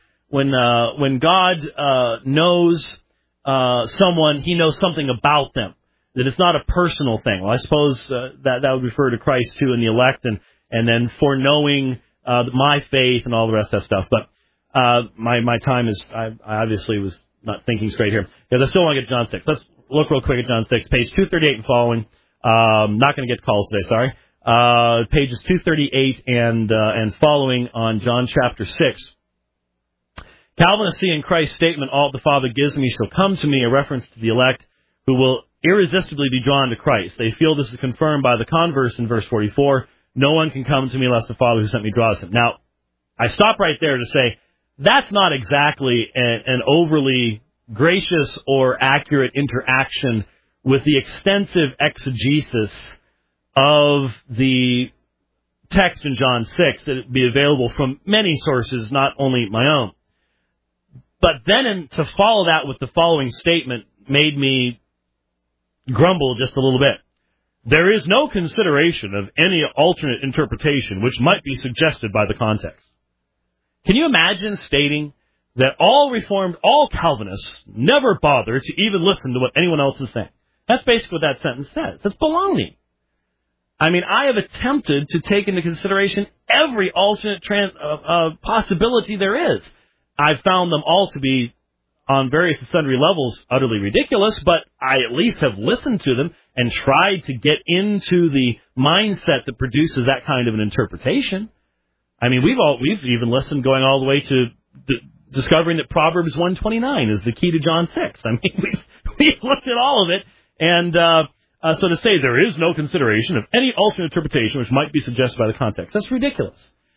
knows someone, he knows something about them. That it's not a personal thing. Well, I suppose that would refer to Christ too in the elect, and then foreknowing my faith and all the rest of that stuff. But my time is, I obviously was not thinking straight here, because I still want to get to John 6. Let's look real quick at John 6, page 238 and following. Not going to get calls today, sorry. Pages 238 and following on John chapter 6. Calvinists see in Christ's statement, all the Father gives me shall come to me, a reference to the elect who will irresistibly be drawn to Christ. They feel this is confirmed by the converse in verse 44. No one can come to me unless the Father who sent me draws him. Now, I stop right there to say that's not exactly an overly gracious or accurate interaction with the extensive exegesis of the text in John 6 that would be available from many sources, not only my own. But then to follow that with the following statement made me grumble just a little bit. There is no consideration of any alternate interpretation which might be suggested by the context. Can you imagine stating that all Reformed, all Calvinists never bother to even listen to what anyone else is saying? That's basically what that sentence says. That's baloney. I mean, I have attempted to take into consideration every alternate possibility there is. I've found them all to be, on various and sundry levels, utterly ridiculous, but I at least have listened to them and tried to get into the mindset that produces that kind of an interpretation. I mean, we've even listened going all the way to discovering that Proverbs 129 is the key to John 6. I mean, we've looked at all of it, and so to say there is no consideration of any alternate interpretation which might be suggested by the context, that's ridiculous.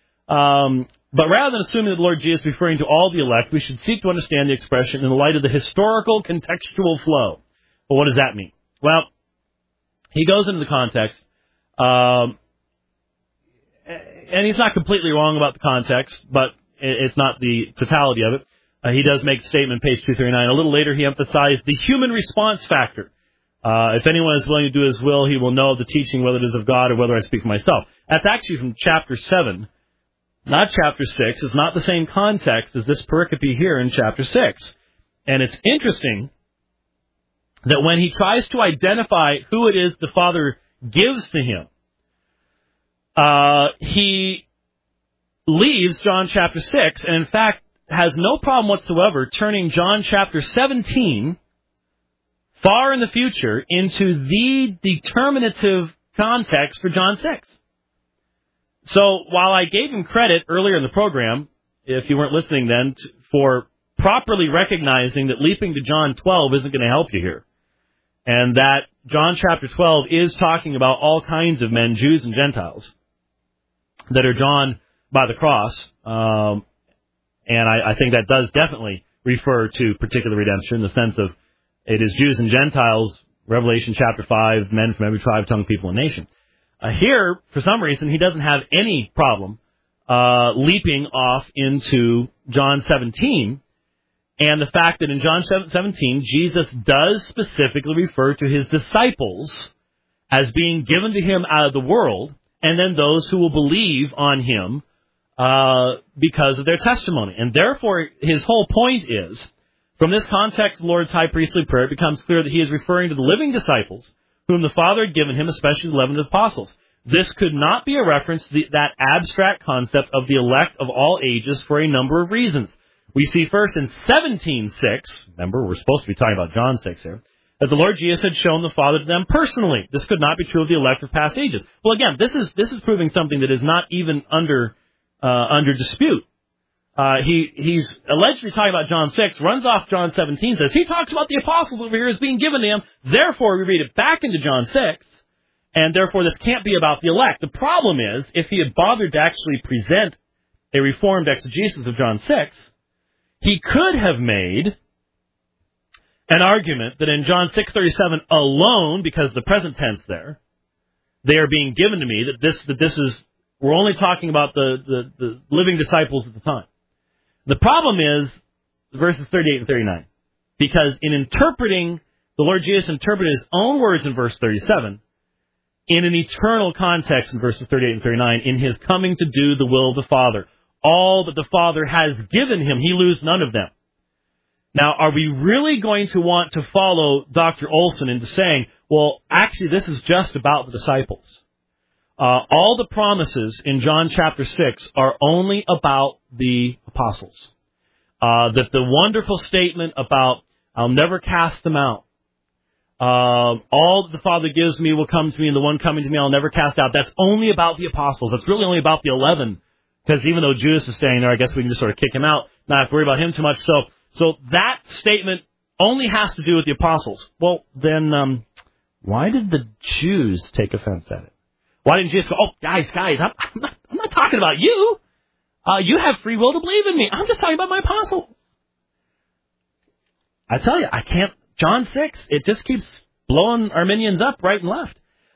But rather than assuming that the Lord Jesus is referring to all the elect, we should seek to understand the expression in the light of the historical contextual flow. Well, what does that mean? Well, he goes into the context, and he's not completely wrong about the context, but it's not the totality of it. He does make the statement, page 239. A little later, he emphasized the human response factor. If anyone is willing to do his will, he will know the teaching, whether it is of God or whether I speak for myself. That's actually from chapter 7. Not chapter 6. It's not the same context as this pericope here in chapter 6. And it's interesting that when he tries to identify who it is the Father gives to him, he leaves John chapter 6 and, in fact, has no problem whatsoever turning John chapter 17 far in the future into the determinative context for John 6. So while I gave him credit earlier in the program, if you weren't listening then, for properly recognizing that leaping to John 12 isn't going to help you here, and that John chapter 12 is talking about all kinds of men, Jews and Gentiles, that are drawn by the cross, and I think that does definitely refer to particular redemption in the sense of it is Jews and Gentiles, Revelation chapter 5, men from every tribe, tongue, people, and nation. Here, for some reason, he doesn't have any problem leaping off into John 17, and the fact that in John 17, Jesus does specifically refer to his disciples as being given to him out of the world, and then those who will believe on him because of their testimony. And therefore, his whole point is, from this context of the Lord's high priestly prayer, it becomes clear that he is referring to the living disciples whom the Father had given him, especially the 11 apostles. This could not be a reference to that abstract concept of the elect of all ages for a number of reasons. We see first in 17:6, remember, we're supposed to be talking about John 6 here, that the Lord Jesus had shown the Father to them personally. This could not be true of the elect of past ages. Well, again, this is proving something that is not even under dispute. He's allegedly talking about John 6, runs off John 17, says he talks about the apostles over here as being given to him. Therefore, we read it back into John 6, and therefore this can't be about the elect. The problem is, if he had bothered to actually present a reformed exegesis of John 6, he could have made an argument that in John 6:37 alone, because of the present tense there, they are being given to me, that this is, we're only talking about the living disciples at the time. The problem is verses 38 and 39, because in interpreting, the Lord Jesus interpreted his own words in verse 37 in an eternal context in verses 38 and 39, in his coming to do the will of the Father. All that the Father has given him, he lose none of them. Now, are we really going to want to follow Dr. Olson into saying, well, actually, this is just about the disciples? All the promises in John chapter 6 are only about the apostles. That the wonderful statement about, I'll never cast them out. All that the Father gives me will come to me, and the one coming to me I'll never cast out. That's only about the apostles. That's really only about the 11. Because even though Judas is staying there, I guess we can just sort of kick him out, not have to worry about him too much. So that statement only has to do with the apostles. Well, then why did the Jews take offense at it? Why didn't Jesus go, oh, guys, I'm not talking about you. You have free will to believe in me. I'm just talking about my apostle. I tell you, I can't. John 6, it just keeps blowing Arminians up right and left.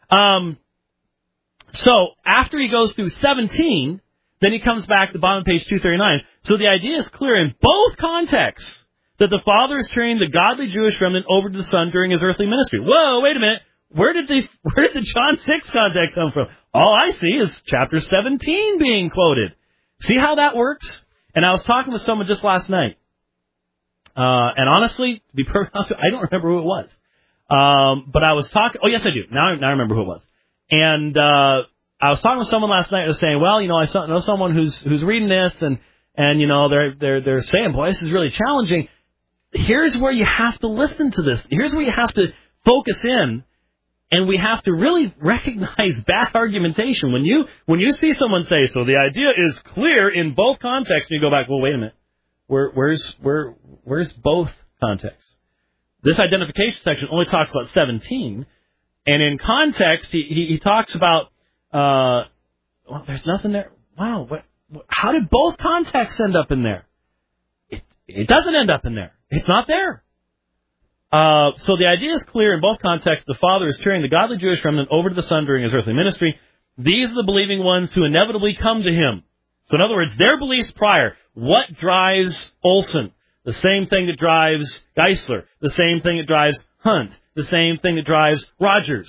So after he goes through 17, then he comes back to the bottom of page 239. So the idea is clear in both contexts that the Father is turning the godly Jewish remnant over to the Son during his earthly ministry. Whoa, wait a minute. Where did the John 6 context come from? All I see is chapter 17 being quoted. See how that works? And I was talking with someone just last night. And honestly, to be perfectly honest, I don't remember who it was. But I was talking, oh yes I do. Now I remember who it was. And I was talking with someone last night who was saying, well, I know someone who's reading this and they're saying, boy, this is really challenging. Here's where you have to listen to this. Here's where you have to focus in, and we have to really recognize bad argumentation. When you see someone say, so the idea is clear in both contexts, and you go back, well, wait a minute. Where's both contexts? This identification section only talks about 17, and in context, he talks about, well, there's nothing there. Wow, how did both contexts end up in there? It doesn't end up in there. It's not there. So the idea is clear in both contexts. The Father is turning the godly Jewish remnant over to the Son during his earthly ministry. These are the believing ones who inevitably come to him. So in other words, their beliefs prior. What drives Olson? The same thing that drives Geisler. The same thing that drives Hunt. The same thing that drives Rogers.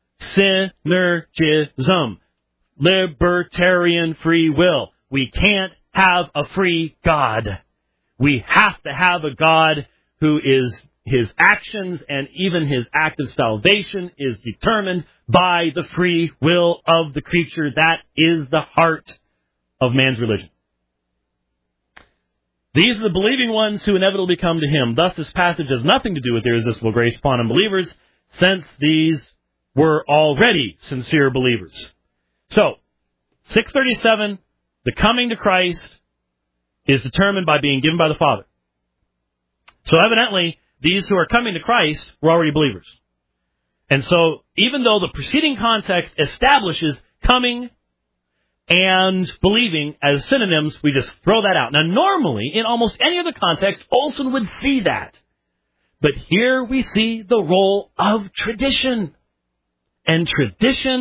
Synergism. Libertarian free will. We can't have a free God. We have to have a God who is, his actions and even his act of salvation is determined by the free will of the creature. That is the heart of man's religion. These are the believing ones who inevitably come to him. Thus, this passage has nothing to do with irresistible grace upon unbelievers, since these were already sincere believers. So, 637, the coming to Christ is determined by being given by the Father. So evidently, these who are coming to Christ were already believers. And so, even though the preceding context establishes coming and believing as synonyms, we just throw that out. Now, normally, in almost any other context, Olson would see that. But here we see the role of tradition. And tradition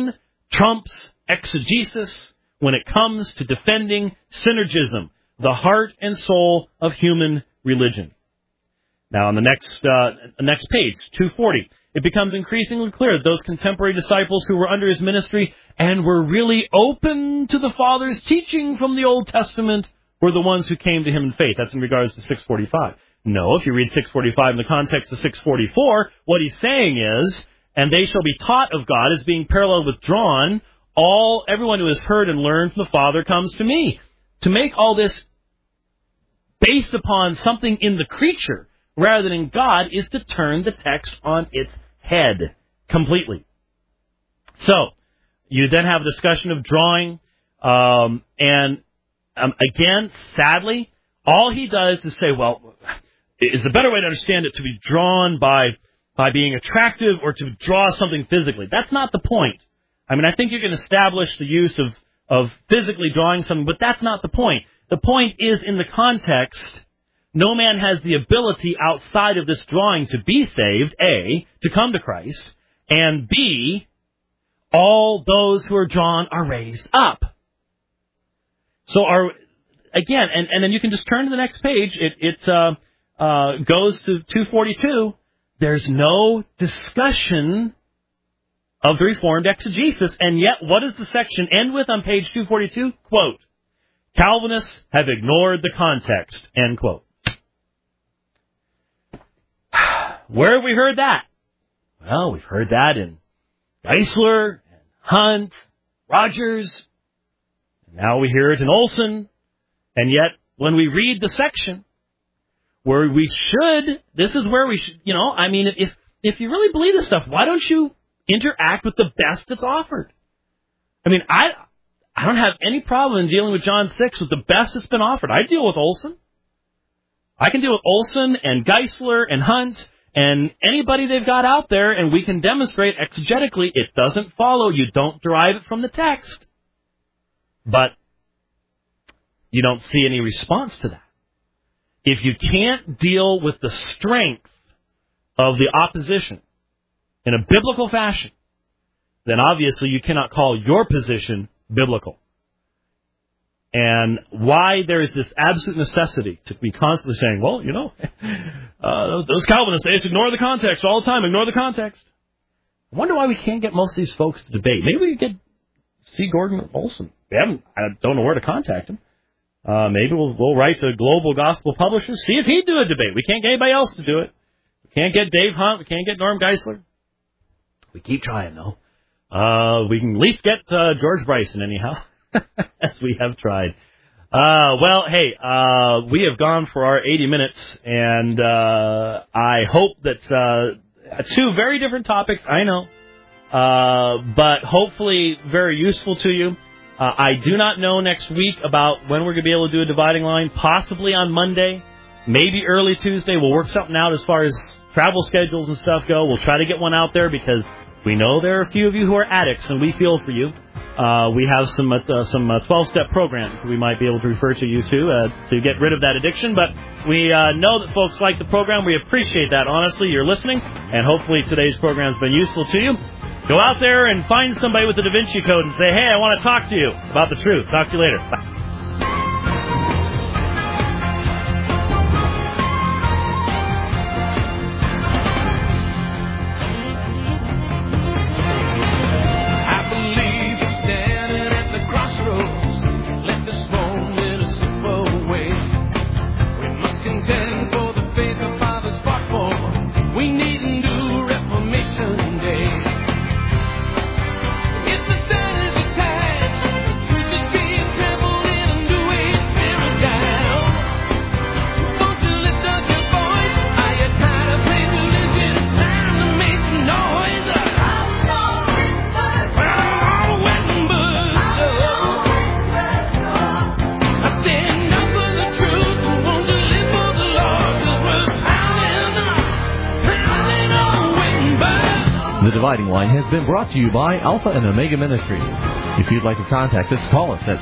trumps exegesis when it comes to defending synergism, the heart and soul of human religion. Now, on the next page, 240, it becomes increasingly clear that those contemporary disciples who were under his ministry and were really open to the Father's teaching from the Old Testament were the ones who came to him in faith. That's in regards to 645. No, if you read 645 in the context of 644, what he's saying is, and they shall be taught of God as being parallel withdrawn, everyone who has heard and learned from the Father comes to me. To make all this based upon something in the creature rather than in God is to turn the text on its head completely. So, you then have a discussion of drawing, again, sadly, all he does is say, well, is a better way to understand it to be drawn by being attractive or to draw something physically. That's not the point. I mean, I think you can establish the use of physically drawing something, but that's not the point. The point is, in the context, no man has the ability outside of this drawing to be saved, A, to come to Christ, and B, all those who are drawn are raised up. So again, and then you can just turn to the next page. It goes to 242. There's no discussion of the Reformed exegesis, and yet what does the section end with on page 242? Quote, Calvinists have ignored the context, end quote. Where have we heard that? Well, we've heard that in Geisler, and Hunt, Rogers, and now we hear it in Olson, and yet when we read the section where we should, this is where we should, I mean, if you really believe this stuff, why don't you interact with the best that's offered? I mean, I don't have any problem in dealing with John 6 with the best that's been offered. I deal with Olson. I can deal with Olson and Geisler and Hunt and anybody they've got out there, and we can demonstrate exegetically it doesn't follow. You don't derive it from the text. But you don't see any response to that. If you can't deal with the strength of the opposition in a biblical fashion, then obviously you cannot call your position biblical. And why there is this absolute necessity to be constantly saying, well, those Calvinists, they just ignore the context all the time, ignore the context. I wonder why we can't get most of these folks to debate. Maybe we could get C. Gordon Olson. I don't know where to contact him. Maybe we'll write to Global Gospel Publishers, see if he'd do a debate. We can't get anybody else to do it. We can't get Dave Hunt. We can't get Norm Geisler. We keep trying, though. We can at least get George Bryson, anyhow, as we have tried. Well, hey, we have gone for our 80 minutes, and I hope that two very different topics, I know, but hopefully very useful to you. I do not know next week about when we're going to be able to do a dividing line, possibly on Monday, maybe early Tuesday. We'll work something out as far as travel schedules and stuff go. We'll try to get one out there because we know there are a few of you who are addicts, and we feel for you. We have some 12-step programs that we might be able to refer to you to get rid of that addiction. But we know that folks like the program. We appreciate that. Honestly, you're listening, and hopefully today's program has been useful to you. Go out there and find somebody with the Da Vinci Code and say, hey, I want to talk to you about the truth. Talk to you later. Bye. The Dividing Line has been brought to you by Alpha and Omega Ministries. If you'd like to contact us, call us at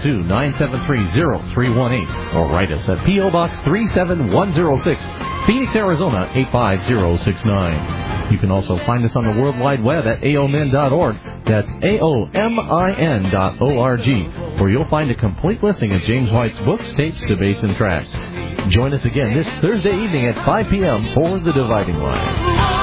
602-973-0318 or write us at P.O. Box 37106, Phoenix, Arizona 85069. You can also find us on the World Wide Web at aomin.org That's AOMIN.org, where you'll find a complete listing of James White's books, tapes, debates, and tracts. Join us again this Thursday evening at 5 p.m. for The Dividing Line.